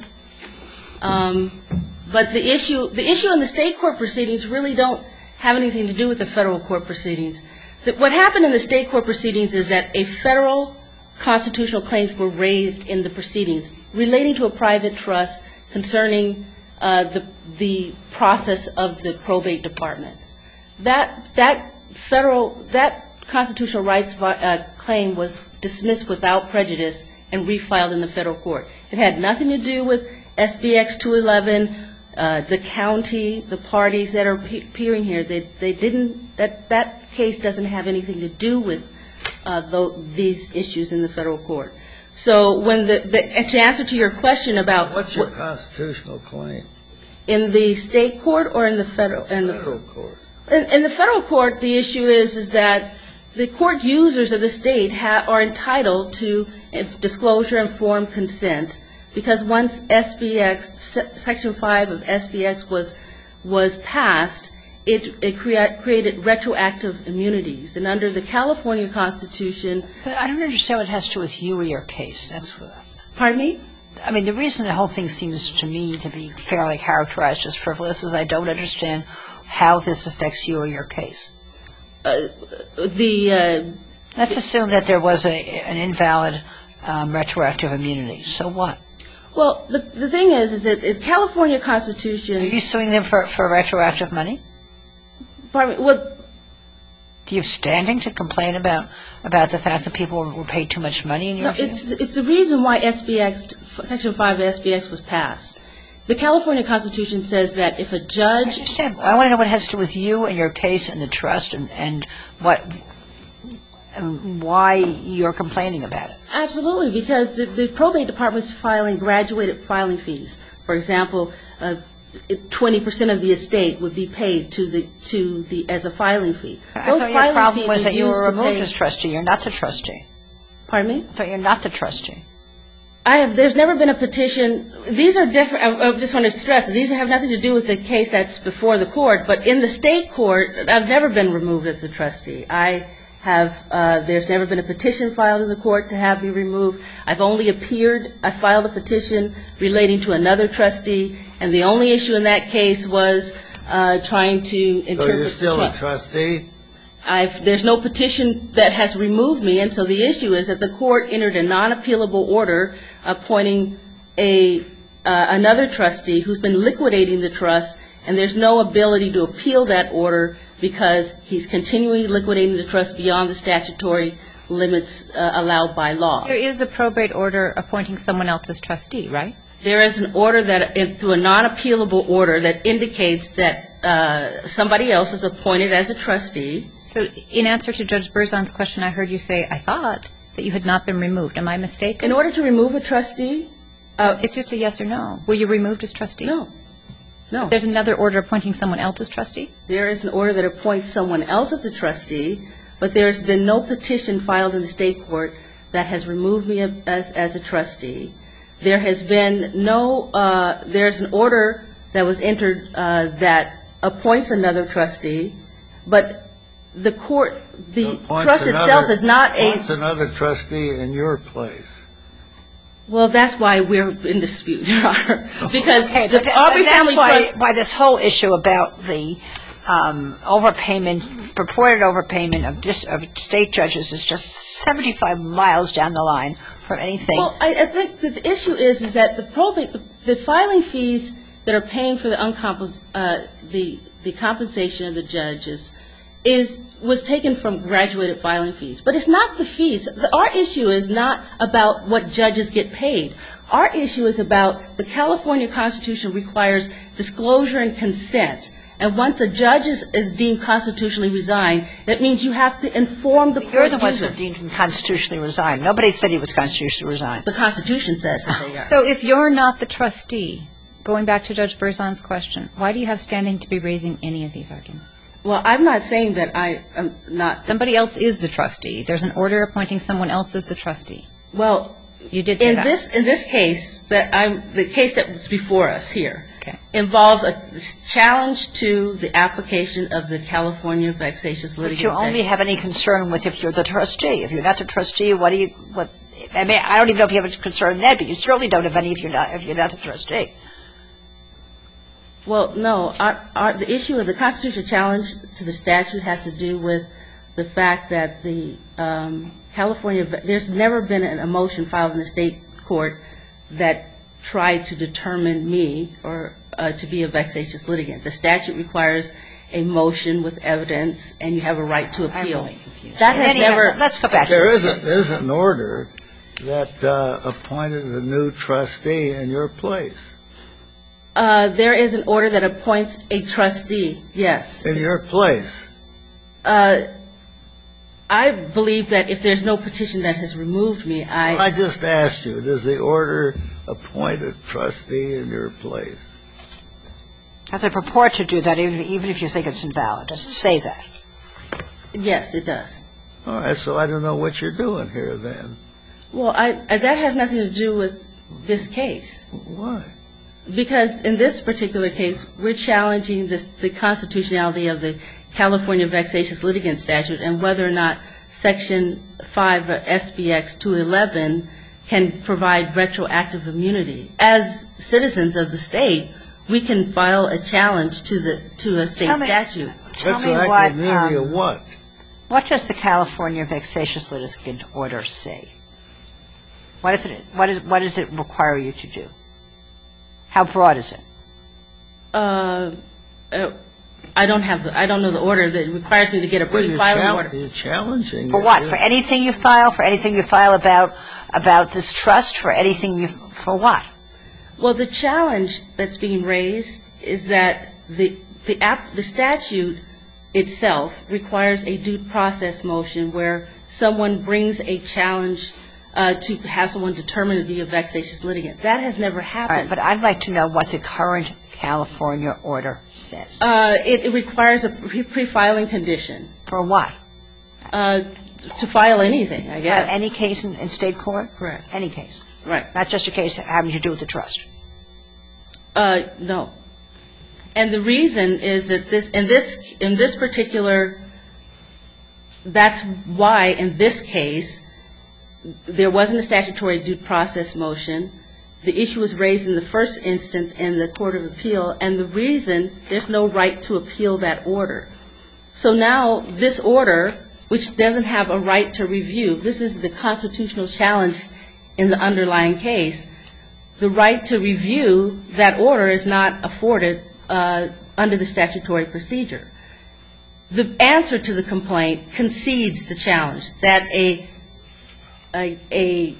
Um, but the issue, the issue in the state court proceedings really don't have anything to do with the federal court proceedings. The, what happened in the state court proceedings is that a federal constitutional claims were raised in the proceedings relating to a private trust concerning uh, the the process of the probate department. That that federal that constitutional rights uh, claim was dismissed without prejudice and refiled in the federal court. It had nothing to do with S B X two eleven, uh, the county, the parties that are appearing here. They they didn't that that case doesn't have anything to do with uh, the, these issues in the federal court. So when the, the to answer to your question about What's your constitutional claim? In the state court or in the federal? In the federal court. In, in the federal court, the issue is is that the court users of the state ha, are entitled to disclosure, informed consent, because once S B X Section five of S B X was was passed, it it crea- created retroactive immunities, and under the California Constitution. But I don't understand what it has to do with you or your case. That's what. Pardon me? I mean, the reason the whole thing seems to me to be fairly characterized as frivolous is I don't understand how this affects you or your case. Uh, the uh, Let's assume that there was a, an invalid um, retroactive immunity. So what? Well, the the thing is, is that the California Constitution. Are you suing them for, for retroactive money? Pardon me, well, do you have standing to complain about about the fact that people were paid too much money in your no, view? it's it's the reason why S B X Section five of S B X was passed. The California Constitution says that if a judge. I understand. I want to know what it has to do with you and your case and the trust and and what and why you're complaining about it. Absolutely, because the, the probate department is filing graduated filing fees. For example, uh, twenty percent of the estate would be paid to the to the as a filing fee. I Those thought filing your problem fees was that you used were to removed pay- as trustee. You're not the trustee. Pardon me? I thought you're not the trustee. I have. There's never been a petition. These are different. I, I just want to stress these have nothing to do with the case that's before the court. But in the state court, I've never been removed as a trustee. I have. Uh, there's never been a petition filed in the court to have me removed. I've only appeared. I filed a petition relating to another trustee, and the only issue in that case was uh, trying to interpret. So you're still the a trustee? I've, there's no petition that has removed me, and so the issue is that the court entered a non-appealable order appointing a, uh, another trustee who's been liquidating the trust, and there's no ability to appeal that order because he's continually liquidating the trust beyond the statutory limits uh, allowed by law. There is a probate order appointing someone else as trustee, right? There is an order that, through a non-appealable order, that indicates that uh, somebody else is appointed as a trustee. So in answer to Judge Berzon's question, I heard you say, I thought, that you had not been removed. Am I mistaken? In order to remove a trustee? Uh, it's just a yes or no. Were you removed as trustee? No. No. There's another order appointing someone else as trustee? There is an order that appoints someone else as a trustee, but there's been no petition filed in the state court that has removed me as, as a trustee. There has been no, uh, there's an order that was entered uh, that appoints another trustee, but the court, the Appoints trust another- itself is not a... Appoints another trustee in your place. Well, that's why we're in dispute, Your Honor, because Okay, the but that- Aubrey that's Family why, Trust... why this whole issue about the um, overpayment, purported overpayment of, dis, of state judges is just seventy-five miles down the line from anything. Well, I, I think that the issue is, is that the probate, the, the filing fees that are paying for the uncompens, uh, the, the compensation of the judges is, was taken from graduated filing fees. But it's not the fees. The, our issue is not about what judges get paid. Our issue is about the California Constitution requires disclosure and consent. And once a judge is, is deemed constitutionally resigned, that means you have to inform the court You're the ones who user. deemed him constitutionally resigned. Nobody said he was constitutionally resigned. The Constitution says that they are. So if you're not the trustee, going back to Judge Berzon's question, why do you have standing to be raising any of these arguments? Well, I'm not saying that I am not. Somebody else is the trustee. There's an order appointing someone else as the trustee. Well, You did say in that. this in this case that I'm the case that's before us here Okay. involves a challenge to the application of the California Vexatious But Litigant you only Statute. have any concern with if you're the trustee. If you're not the trustee, what do you, what, I mean, I don't even know if you have a concern in that, but you certainly don't have any if you're not, if you're not the trustee. Well, no. Our, our, the issue of the constitutional challenge to the statute has to do with the fact that the um, California, there's never been a motion filed in the state court that tried to determine me or uh, to be a vexatious litigant. The statute requires a motion with evidence, and you have a right to I'm appeal. really confused. That In has any event, never. Let's go back to There this is, a, case. there's an order that uh, appointed a new trustee in your place. Uh, there is an order that appoints a trustee, yes. In your place. Uh, I believe that if there's no petition that has removed me, I. I just asked you, does the order appoint a trustee in your place? Has a purport to do that, even, even if you think it's invalid. Does it say that? Yes, it does. All right, so I don't know what you're doing here then. Well, I, I- that has nothing to do with this case. Why? Because in this particular case, we're challenging this, the constitutionality of the California Vexatious Litigant Statute and whether or not Section five of S B X two eleven can provide retroactive immunity. As citizens of the state, we can file a challenge to the to a state Tell me- statute. Tell me Retroactive what, immunity um, of what? What does the California Vexatious Litigant Order say? What is it, what is, what does it require you to do? How broad is it? Uh, uh, I don't have the, I don't know the order that requires me to get a Well, you're pre-filing chal- order. You're challenging. For it. what? Yeah. For anything you file? For anything you file about, about this trust? For anything you, for what? Well, the challenge that's being raised is that the the app, the statute itself requires a due process motion where someone brings a challenge uh, to have someone determined to be a vexatious litigant. That has never All right, happened. but I'd like to know what the current California order says. Uh, it, it requires a pre- pre-filing condition For what? uh, to file anything, I Uh, guess. Any case in, in state court? Correct. Any case? Right. Not just a case having to do with the trust? Uh, no. And the reason is that this, in this, in this particular, that's why in this case, there wasn't a statutory due process motion. The issue was raised in the first instance in the Court of Appeal, and the reason, there's no right to appeal that order. So now this order, which doesn't have a right to review, this is the constitutional challenge in the underlying case, the right to review that order is not afforded uh, under the statutory procedure. The answer to the complaint concedes the challenge that a, a, a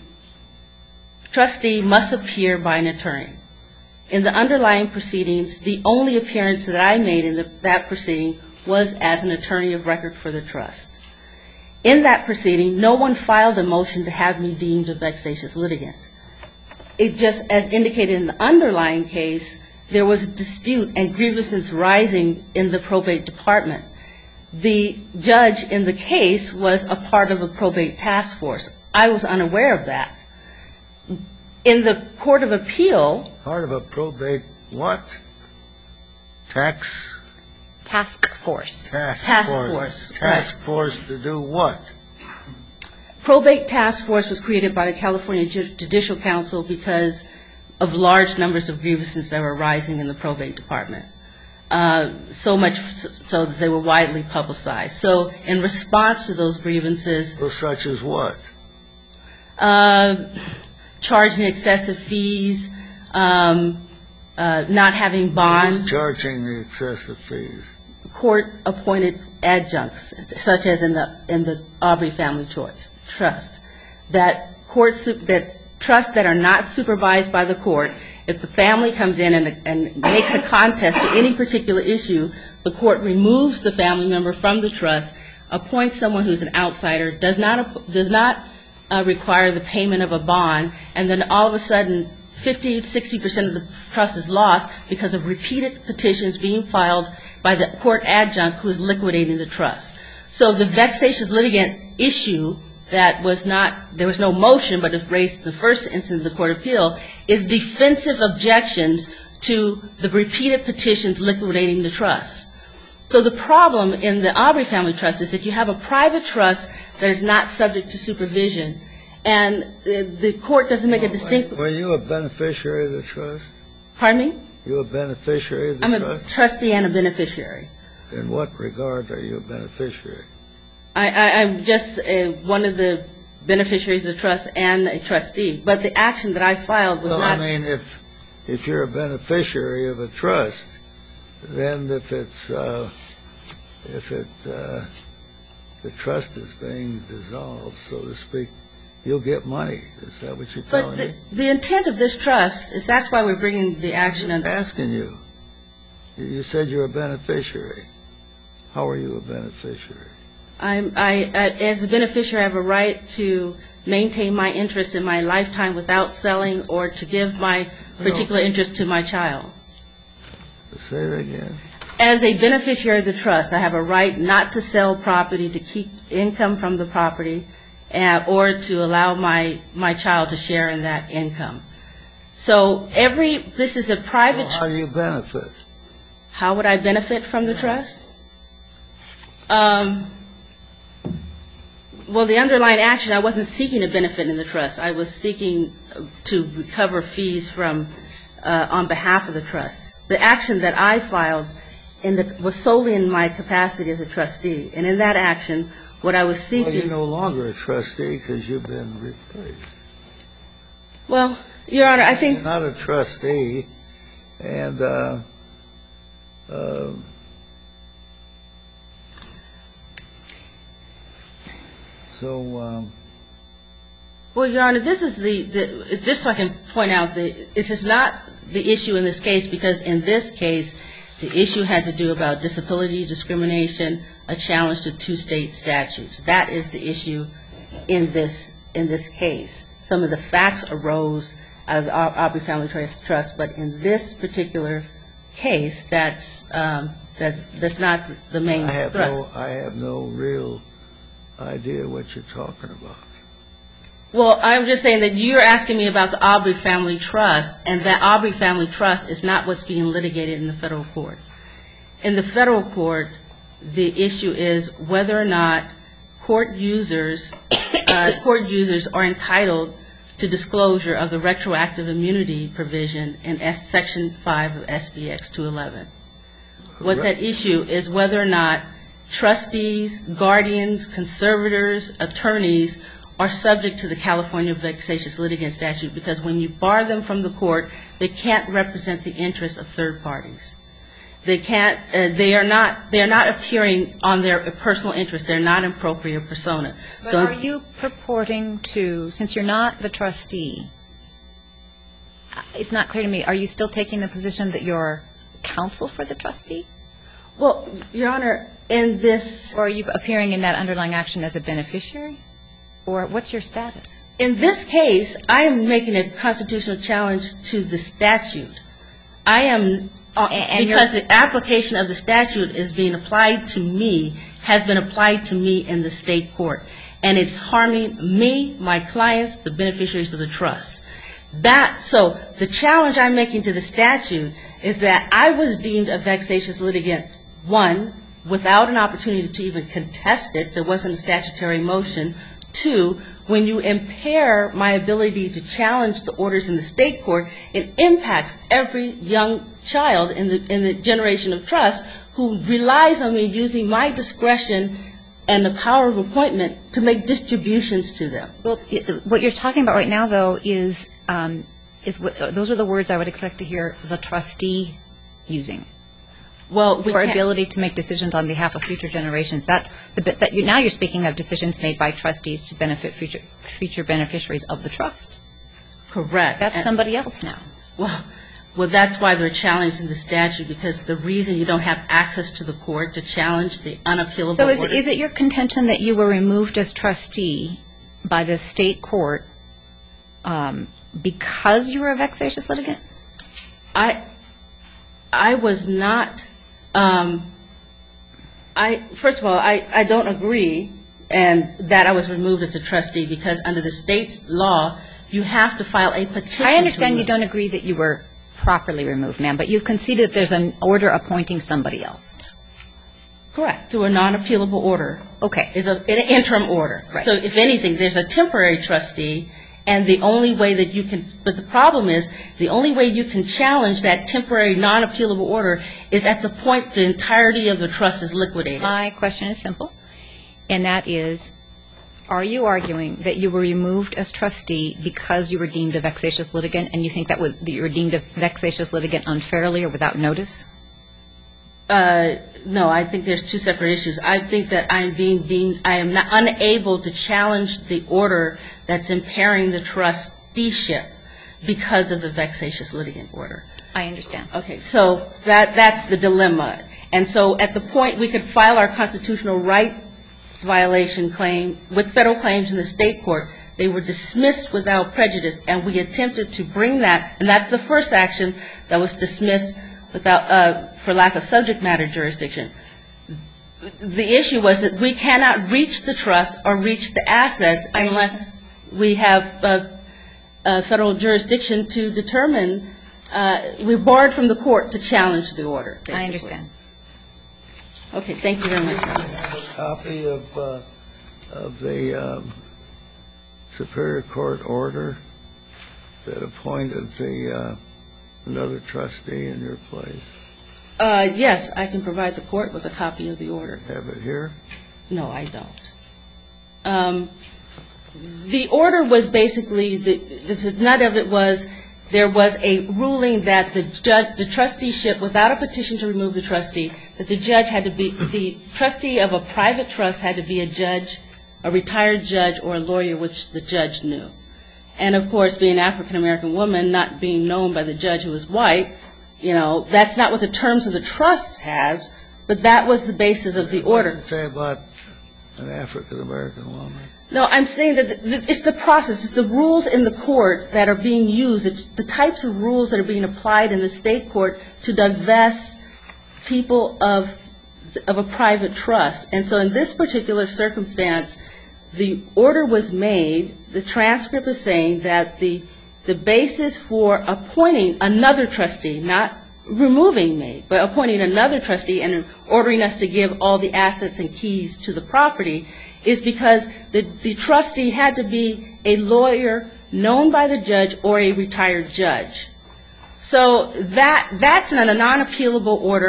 trustee must appear by an attorney. In the underlying proceedings, the only appearance that I made in the, that proceeding was as an attorney of record for the trust. In that proceeding, no one filed a motion to have me deemed a vexatious litigant. It just, as indicated in the underlying case, there was a dispute and grievances rising in the probate department. The judge in the case was a part of a probate task force. I was unaware of that. In the Court of Appeal... Part of a probate what? Tax? Task force. Task, Task force. force, Task right. force to do what? Probate task force was created by the California Judicial Council because of large numbers of grievances that were rising in the probate department. Uh, so much so that they were widely publicized. So in response to those grievances... Well, such as what? Uh, charging excessive fees, um, uh, not having bond. Who's charging the excessive fees? Court-appointed adjuncts, such as in the in the Aubrey Family Choice Trust, that courts that trusts that are not supervised by the court. If the family comes in and, and makes a contest to any particular issue, the court removes the family member from the trust, appoints someone who's an outsider, does not does not uh, require the payment of a bond, and then all of a sudden fifty, sixty percent of the trust is lost because of repeated petitions being filed by the court adjunct who is liquidating the trust. So the vexatious litigant issue that was not, there was no motion, but it raised in the first instance of the Court of Appeal, is defensive objections to the repeated petitions liquidating the trust. So the problem in the Aubrey Family Trust is that you have a private trust that is not subject to supervision, and the, the court doesn't make a distinct... Were you a beneficiary of the trust? Pardon me? You a beneficiary of the I'm trust? a trustee and a beneficiary. In what regard are you a beneficiary? I, I, I'm just uh, one of the beneficiaries of the trust and a trustee. But the action that I filed was well, not... I mean, if if you're a beneficiary of a trust, then if it's uh, if it uh, the trust is being dissolved, so to speak, you'll get money. Is that what you're telling But the, me? the intent of this trust is that's why we're bringing the action I'm under... asking you. You said you're a beneficiary. How are you a beneficiary? I'm, I, uh, as a beneficiary, I have a right to maintain my interest in my lifetime without selling or to give my particular interest to my child. Say that again. As a beneficiary of the trust, I have a right not to sell property, to keep income from the property, uh, or to allow my, my child to share in that income. So every, this is a private... Well, how do you benefit? How would I benefit from the trust? Um, well, the underlying action, I wasn't seeking a benefit in the trust. I was seeking to recover fees from, uh, on behalf of the trust. The action that I filed in the, was solely in my capacity as a trustee. And in that action, what I was seeking... Well, you're no longer a trustee because you've been replaced. Well, Your Honor, I think... You're not a trustee, and... Uh, uh, So, um, well, Your Honor, this is the, the, just so I can point out, the, this is not the issue in this case, because in this case, the issue had to do about disability discrimination, a challenge to two state statutes. That is the issue in this, in this case. Some of the facts arose out of the Aubrey Family Trust, but in this particular case, that's, um, that's, that's not the main I have thrust. no, I have no real idea what you're talking about. Well, I'm just saying that you're asking me about the Aubrey Family Trust, and that Aubrey Family Trust is not what's being litigated in the federal court. In the federal court, the issue is whether or not court users, uh, court users are entitled to disclosure of the retroactive immunity provision in S, Section five of S B X two eleven. What's at issue is whether or not trustees, guardians, conservators, attorneys are subject to the California vexatious litigant statute, because when you bar them from the court, they can't represent the interests of third parties. They can't, uh, they are not, they are not appearing on their personal interest. They're not in propria persona. But So are you purporting to, since you're not the trustee, it's not clear to me, are you still taking the position that you're counsel for the trustee? Well, Your Honor, in this, Or are you appearing in that underlying action as a beneficiary? Or what's your status? in this case, I am making a constitutional challenge to the statute. I am, uh, And because you're- the application of the statute is being applied to me, has been applied to me in the state court. And it's harming me, my clients, the beneficiaries of the trust. That, so the challenge I'm making to the statute is that I was deemed a vexatious litigant, one, without an opportunity to even contest it. There wasn't a statutory motion. Two, when you impair my ability to challenge the orders in the state court, it impacts every young child in the in the generation of trust who relies on me using my discretion and the power of appointment to make distributions to them. Well, it- what you're talking about right now, though, is, um, is what, those are the words I would expect to hear the trustee using. Well, we For can't. ability to make decisions on behalf of future generations. That's the bit that you, now you're speaking of decisions made by trustees to benefit future future beneficiaries of the trust. Correct. That's And- somebody else now. Well, well, that's why they're challenging the statute, because the reason you don't have access to the court to challenge the unappealable So is, order. is it your contention that you were removed as trustee by the state court um, because you were a vexatious litigant? I, I was not, um, I, first of all, I, I don't agree and that I was removed as a trustee, because under the state's law, you have to file a petition. I understand to you don't agree that you were properly removed, ma'am, but you've conceded that there's an order appointing somebody else. Correct, through a non-appealable order. Okay. Is a, an interim order. Right. So if anything, there's a temporary trustee, and the only way that you can, but the problem is, the only way you can challenge that temporary non-appealable order is at the point the entirety of the trust is liquidated. My question is simple, and that is, are you arguing that you were removed as trustee because you were deemed a vexatious litigant, and you think that, was, that you were deemed a vexatious litigant unfairly or without notice? Uh, no, I think there's two separate issues. I think that I'm being deemed, I am not unable to challenge the order that's impairing the trusteeship because of the vexatious litigant order. I understand. Okay, so that that's the dilemma. And so at the point we could file our constitutional rights violation claim with federal claims in the state court, they were dismissed without prejudice, and we attempted to bring that, and that's the first action that was dismissed without, uh, for lack of subject matter jurisdiction. The issue was that we cannot reach the trust or reach the assets unless we have uh, uh, federal jurisdiction to determine. Uh, we're barred from the court to challenge the order, basically. I understand. Okay, thank you very much. A copy of, uh, of the um, Superior Court order that appointed the, uh, another trustee in your place? Uh, yes, I can provide the court with a copy of the order. Have it here? No, I don't. Um, the order was basically, the, the, none of it was, there was a ruling that the judge, the trusteeship, without a petition to remove the trustee, that the judge had to be, the trustee of a private trust had to be a judge, a retired judge or a lawyer, which the judge knew. And of course, being an African-American woman, not being known by the judge who was white, you know, that's not what the terms of the trust has, but that was the basis of the order. What does it say about an African-American woman? No, I'm saying that it's the process, it's the rules in the court that are being used, it's the types of rules that are being applied in the state court to divest people of of a private trust. And so in this particular circumstance, the order was made, the transcript is saying that the the basis for appointing another trustee, not removing me, but appointing another trustee and ordering us to give all the assets and keys to the property, is because the, the trustee had to be a lawyer known by the judge or a retired judge. So that that's a non-appealable order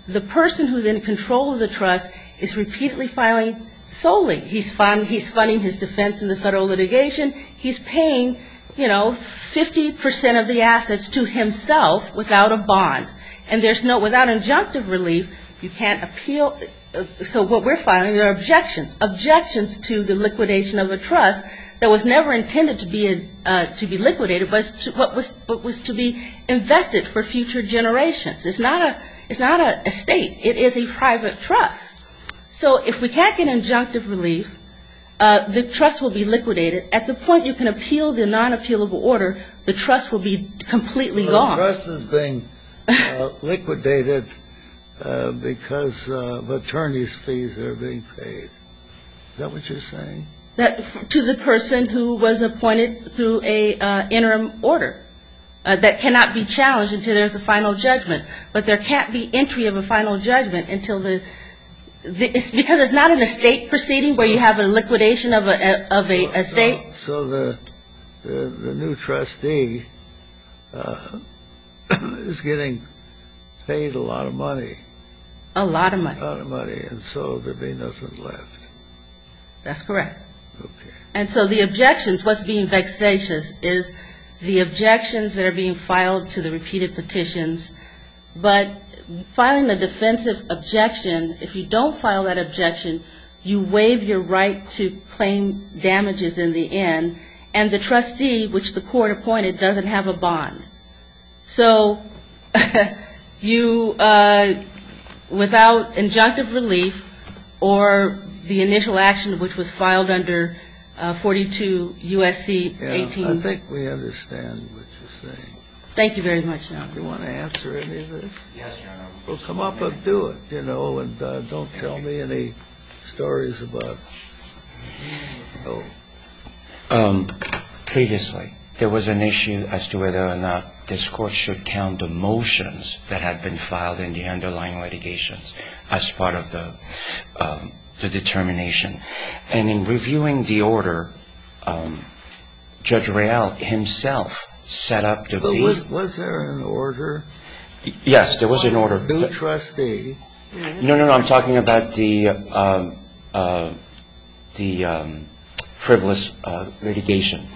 the person who's in control of the trust is repeatedly filing solely. He's fund, he's funding his defense in the federal litigation. He's paying, you know, fifty percent of the assets to himself without a bond. And there's no, without injunctive relief, you can't appeal. So what we're filing are objections, objections to the liquidation of a trust that was never intended to be a, uh, to be liquidated, but to, what was but was to be invested for future generations. It's not a it's not a estate. It is a private trust. So if we can't get injunctive relief, uh, the trust will be liquidated. At the point you can appeal the non-appealable order, the trust will be completely well, gone. The trust is being uh, liquidated uh, because uh, of attorney's fees that are being paid. Is that what you're saying? That to the person who was appointed through a uh, interim order uh, that cannot be challenged until there's a final judgment. But there can't be entry of a final judgment until the, the it's because it's not an estate proceeding where you have a liquidation of a of a estate. So, so the, the the new trustee uh, is getting paid a lot of money. A lot of money. A lot of money, and so there'd be nothing left. That's correct. Okay. And so the objections, what's being vexatious is the objections that are being filed to the repeated petitions. But filing a defensive objection, if you don't file that objection, you waive your right to claim damages in the end, and the trustee, which the court appointed, doesn't have a bond. So you, uh, without injunctive relief or the initial action, which was filed under uh, forty-two U S C eighteen. Yeah, I think we understand what you're saying. Thank you very much, Your Honor. Do you want to answer any of this? Yes, Your Honor. Well, come up and do it, you know, and uh, don't tell me any stories about, oh. Um, previously, there was an issue as to whether or not this court should count the motions that had been filed in the underlying litigations as part of the um, the determination. And in reviewing the order, um, Judge Real himself set up the But base. was, was there an order? Yes, there was an order. New trustee. No, no, no, I'm talking about the um, uh, the um, frivolous uh, litigation.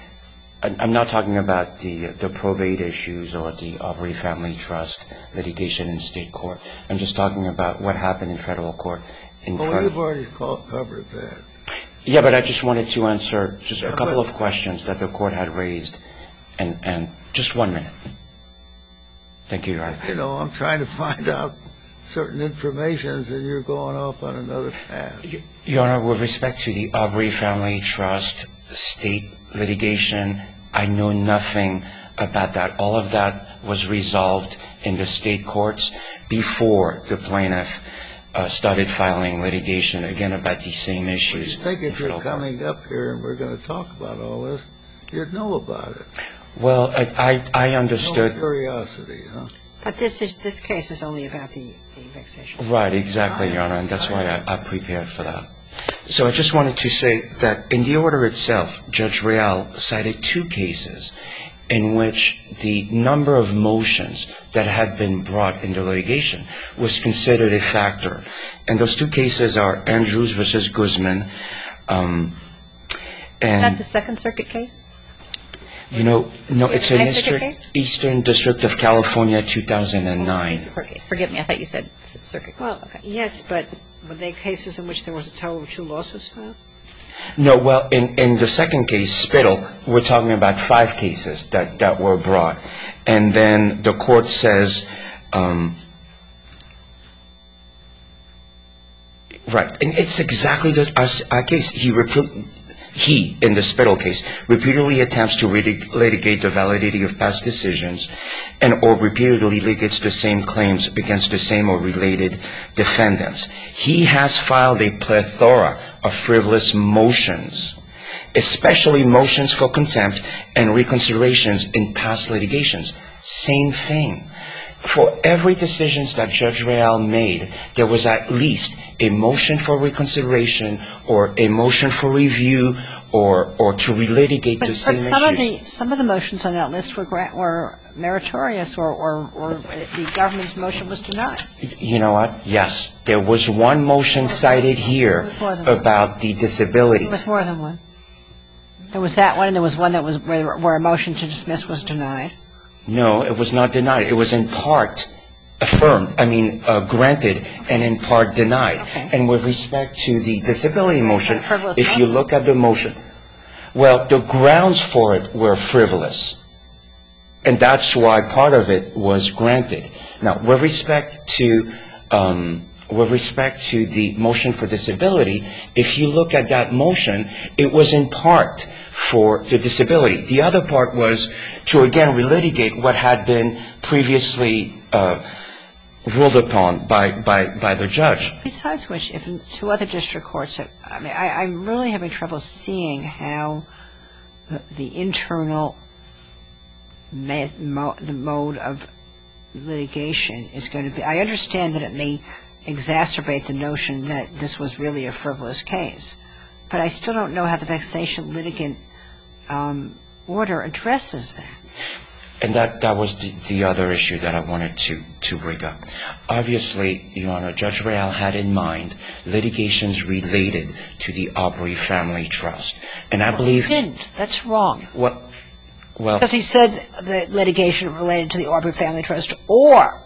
I- I'm not talking about the the probate issues or the Aubrey Family Trust litigation in state court. I'm just talking about what happened in federal court. In Oh, front you've of, already call, covered that. yeah, but I just wanted to answer just Yeah, a couple but- of questions that the court had raised, and and just one minute. Thank you, Your Honor. You know, I'm trying to find out certain information, and you're going off on another path. Your Honor, with respect to the Aubrey Family Trust state litigation, I know nothing about that. All of that was resolved in the state courts before the plaintiff uh, started filing litigation, again, about these same You issues. think in if you're federal court. coming up here and we're going to talk about all this, you'd know about it. Well, I, I, I understood. No curiosity, huh? But this is, this case is only about the, the vexation. Right, exactly, Your Honor, and that's why I, I prepared for that. So I just wanted to say that in the order itself, Judge Real cited two cases in which the number of motions that had been brought in the litigation was considered a factor. And those two cases are Andrews versus Guzman. Um, and Is that the Second Circuit case? You know, no, it's a Ninth Circuit district, case? Eastern District of California, two thousand nine. Court case. Forgive me, I thought you said c- circuit case. Well, Okay. yes, but were they cases in which there was a total of two lawsuits filed? No, well, in, in the second case, Spittle, we're talking about five cases that, that were brought. And then the court says, um, right, and it's exactly the, our, our case. He, repu- he, in the Spittle case, repeatedly attempts to lit- litigate the validity of past decisions and or repeatedly litigates the same claims against the same or related defendants. He has filed a plethora of frivolous motions, especially motions for contempt and reconsiderations in past litigations. Same thing. For every decision that Judge Real made, there was at least a motion for reconsideration or a motion for review or or to relitigate But, the but same some issues. of the some of the motions on that list were gra- were meritorious or, or, or the government's motion was denied. You know what? Yes. There was one motion cited here about the disability. There was more than one. There was that one, and there was one that was where, where a motion to dismiss was denied. No, it was not denied. It was in part affirmed, I mean, uh, granted, and in part denied. Okay. And with respect to the disability motion, Frivolous if you motion. look at the motion, well, the grounds for it were frivolous. And that's why part of it was granted. Now, with respect to um, with respect to the motion for disability, if you look at that motion, it was in part for the disability. The other part was to, again, relitigate what had been previously uh, ruled upon by, by, by the judge. Besides which, if two other district courts have, I mean, I, I'm really having trouble seeing how the, the internal me, mo, the mode of litigation is going to be. I understand that it may exacerbate the notion that this was really a frivolous case, but I still don't know how the vexation litigant um, order addresses that. And that, that was the, the other issue that I wanted to, to bring up. Obviously, Your Honor, Judge Real had in mind litigations related to the Aubrey Family Trust. And I believe... He didn't. That's wrong. What? Well... Because he said the litigation related to the Aubrey Family Trust or...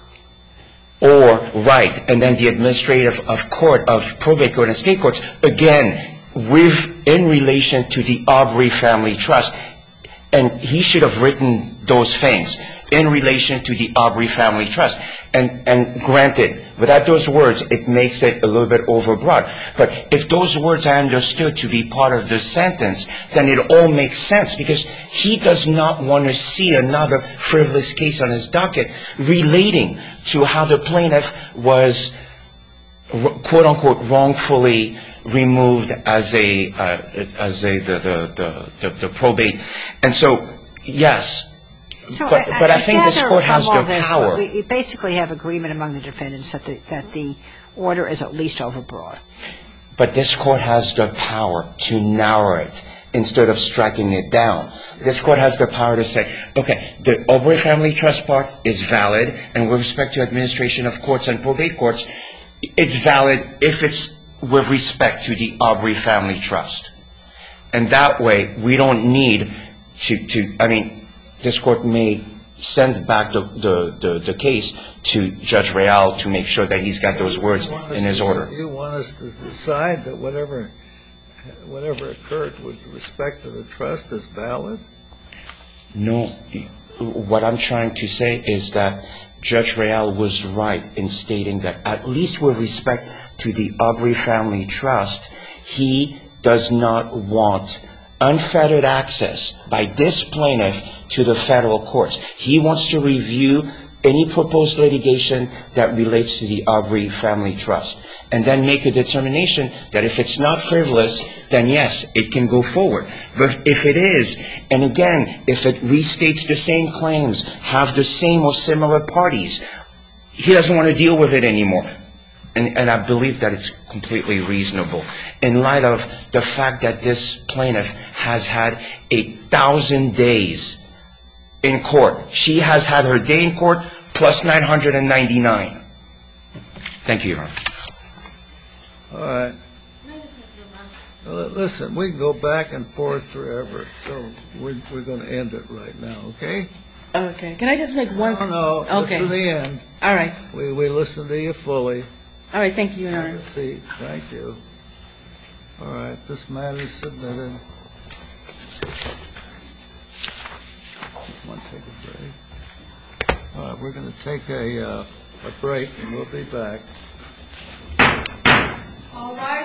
Or, right, and then the administrative of court, of probate court and state courts, again, with, in relation to the Aubrey Family Trust. And he should have written those things in relation to the Aubrey Family Trust. And, and granted, without those words, it makes it a little bit overbroad. But if those words are understood to be part of the sentence, then it all makes sense, because he does not want to see another frivolous case on his docket relating to how the plaintiff was, quote-unquote, wrongfully removed as a uh, as a the the, the the probate. And so yes, so but, I, but I, I think this court has the this, power. We, we basically have agreement among the defendants that the that the order is at least overbroad. But this court has the power to narrow it instead of striking it down. This court has the power to say, okay, the Aubrey Family Trust part is valid, and with respect to administration of courts and probate courts, it's valid if it's with respect to the Aubrey Family Trust. And that way, we don't need to, to I mean, this court may send back the, the, the, the case to Judge Real to make sure that he's got those words in his order. You want us to decide that whatever, whatever occurred with respect to the trust is valid? No. What I'm trying to say is that Judge Real was right in stating that, at least with respect to the Aubrey Family Trust, he does not want unfettered access by this plaintiff to the federal courts. He wants to review any proposed litigation that relates to the Aubrey Family Trust, and then make a determination that if it's not frivolous, then yes, it can go forward. But if it is, and again, if it restates the same claims, have the same or similar parties, he doesn't want to deal with it anymore. And, and I believe that it's completely reasonable in light of the fact that this plaintiff has had a thousand days in court. She has had her day in court plus nine hundred ninety-nine. Thank you, Your Honor. All right. Well, listen, we can go back and forth forever, so we're, we're going to end it right now, okay? Okay. Can I just make one? No, no. Okay. This is the end. All right. We, we listened to you fully. All right. Thank you, Your Honor. Have a seat. Thank you. All right. This matter is submitted. Want to take a break? All right. We're going to take a, uh, a break, and we'll be back. All rise.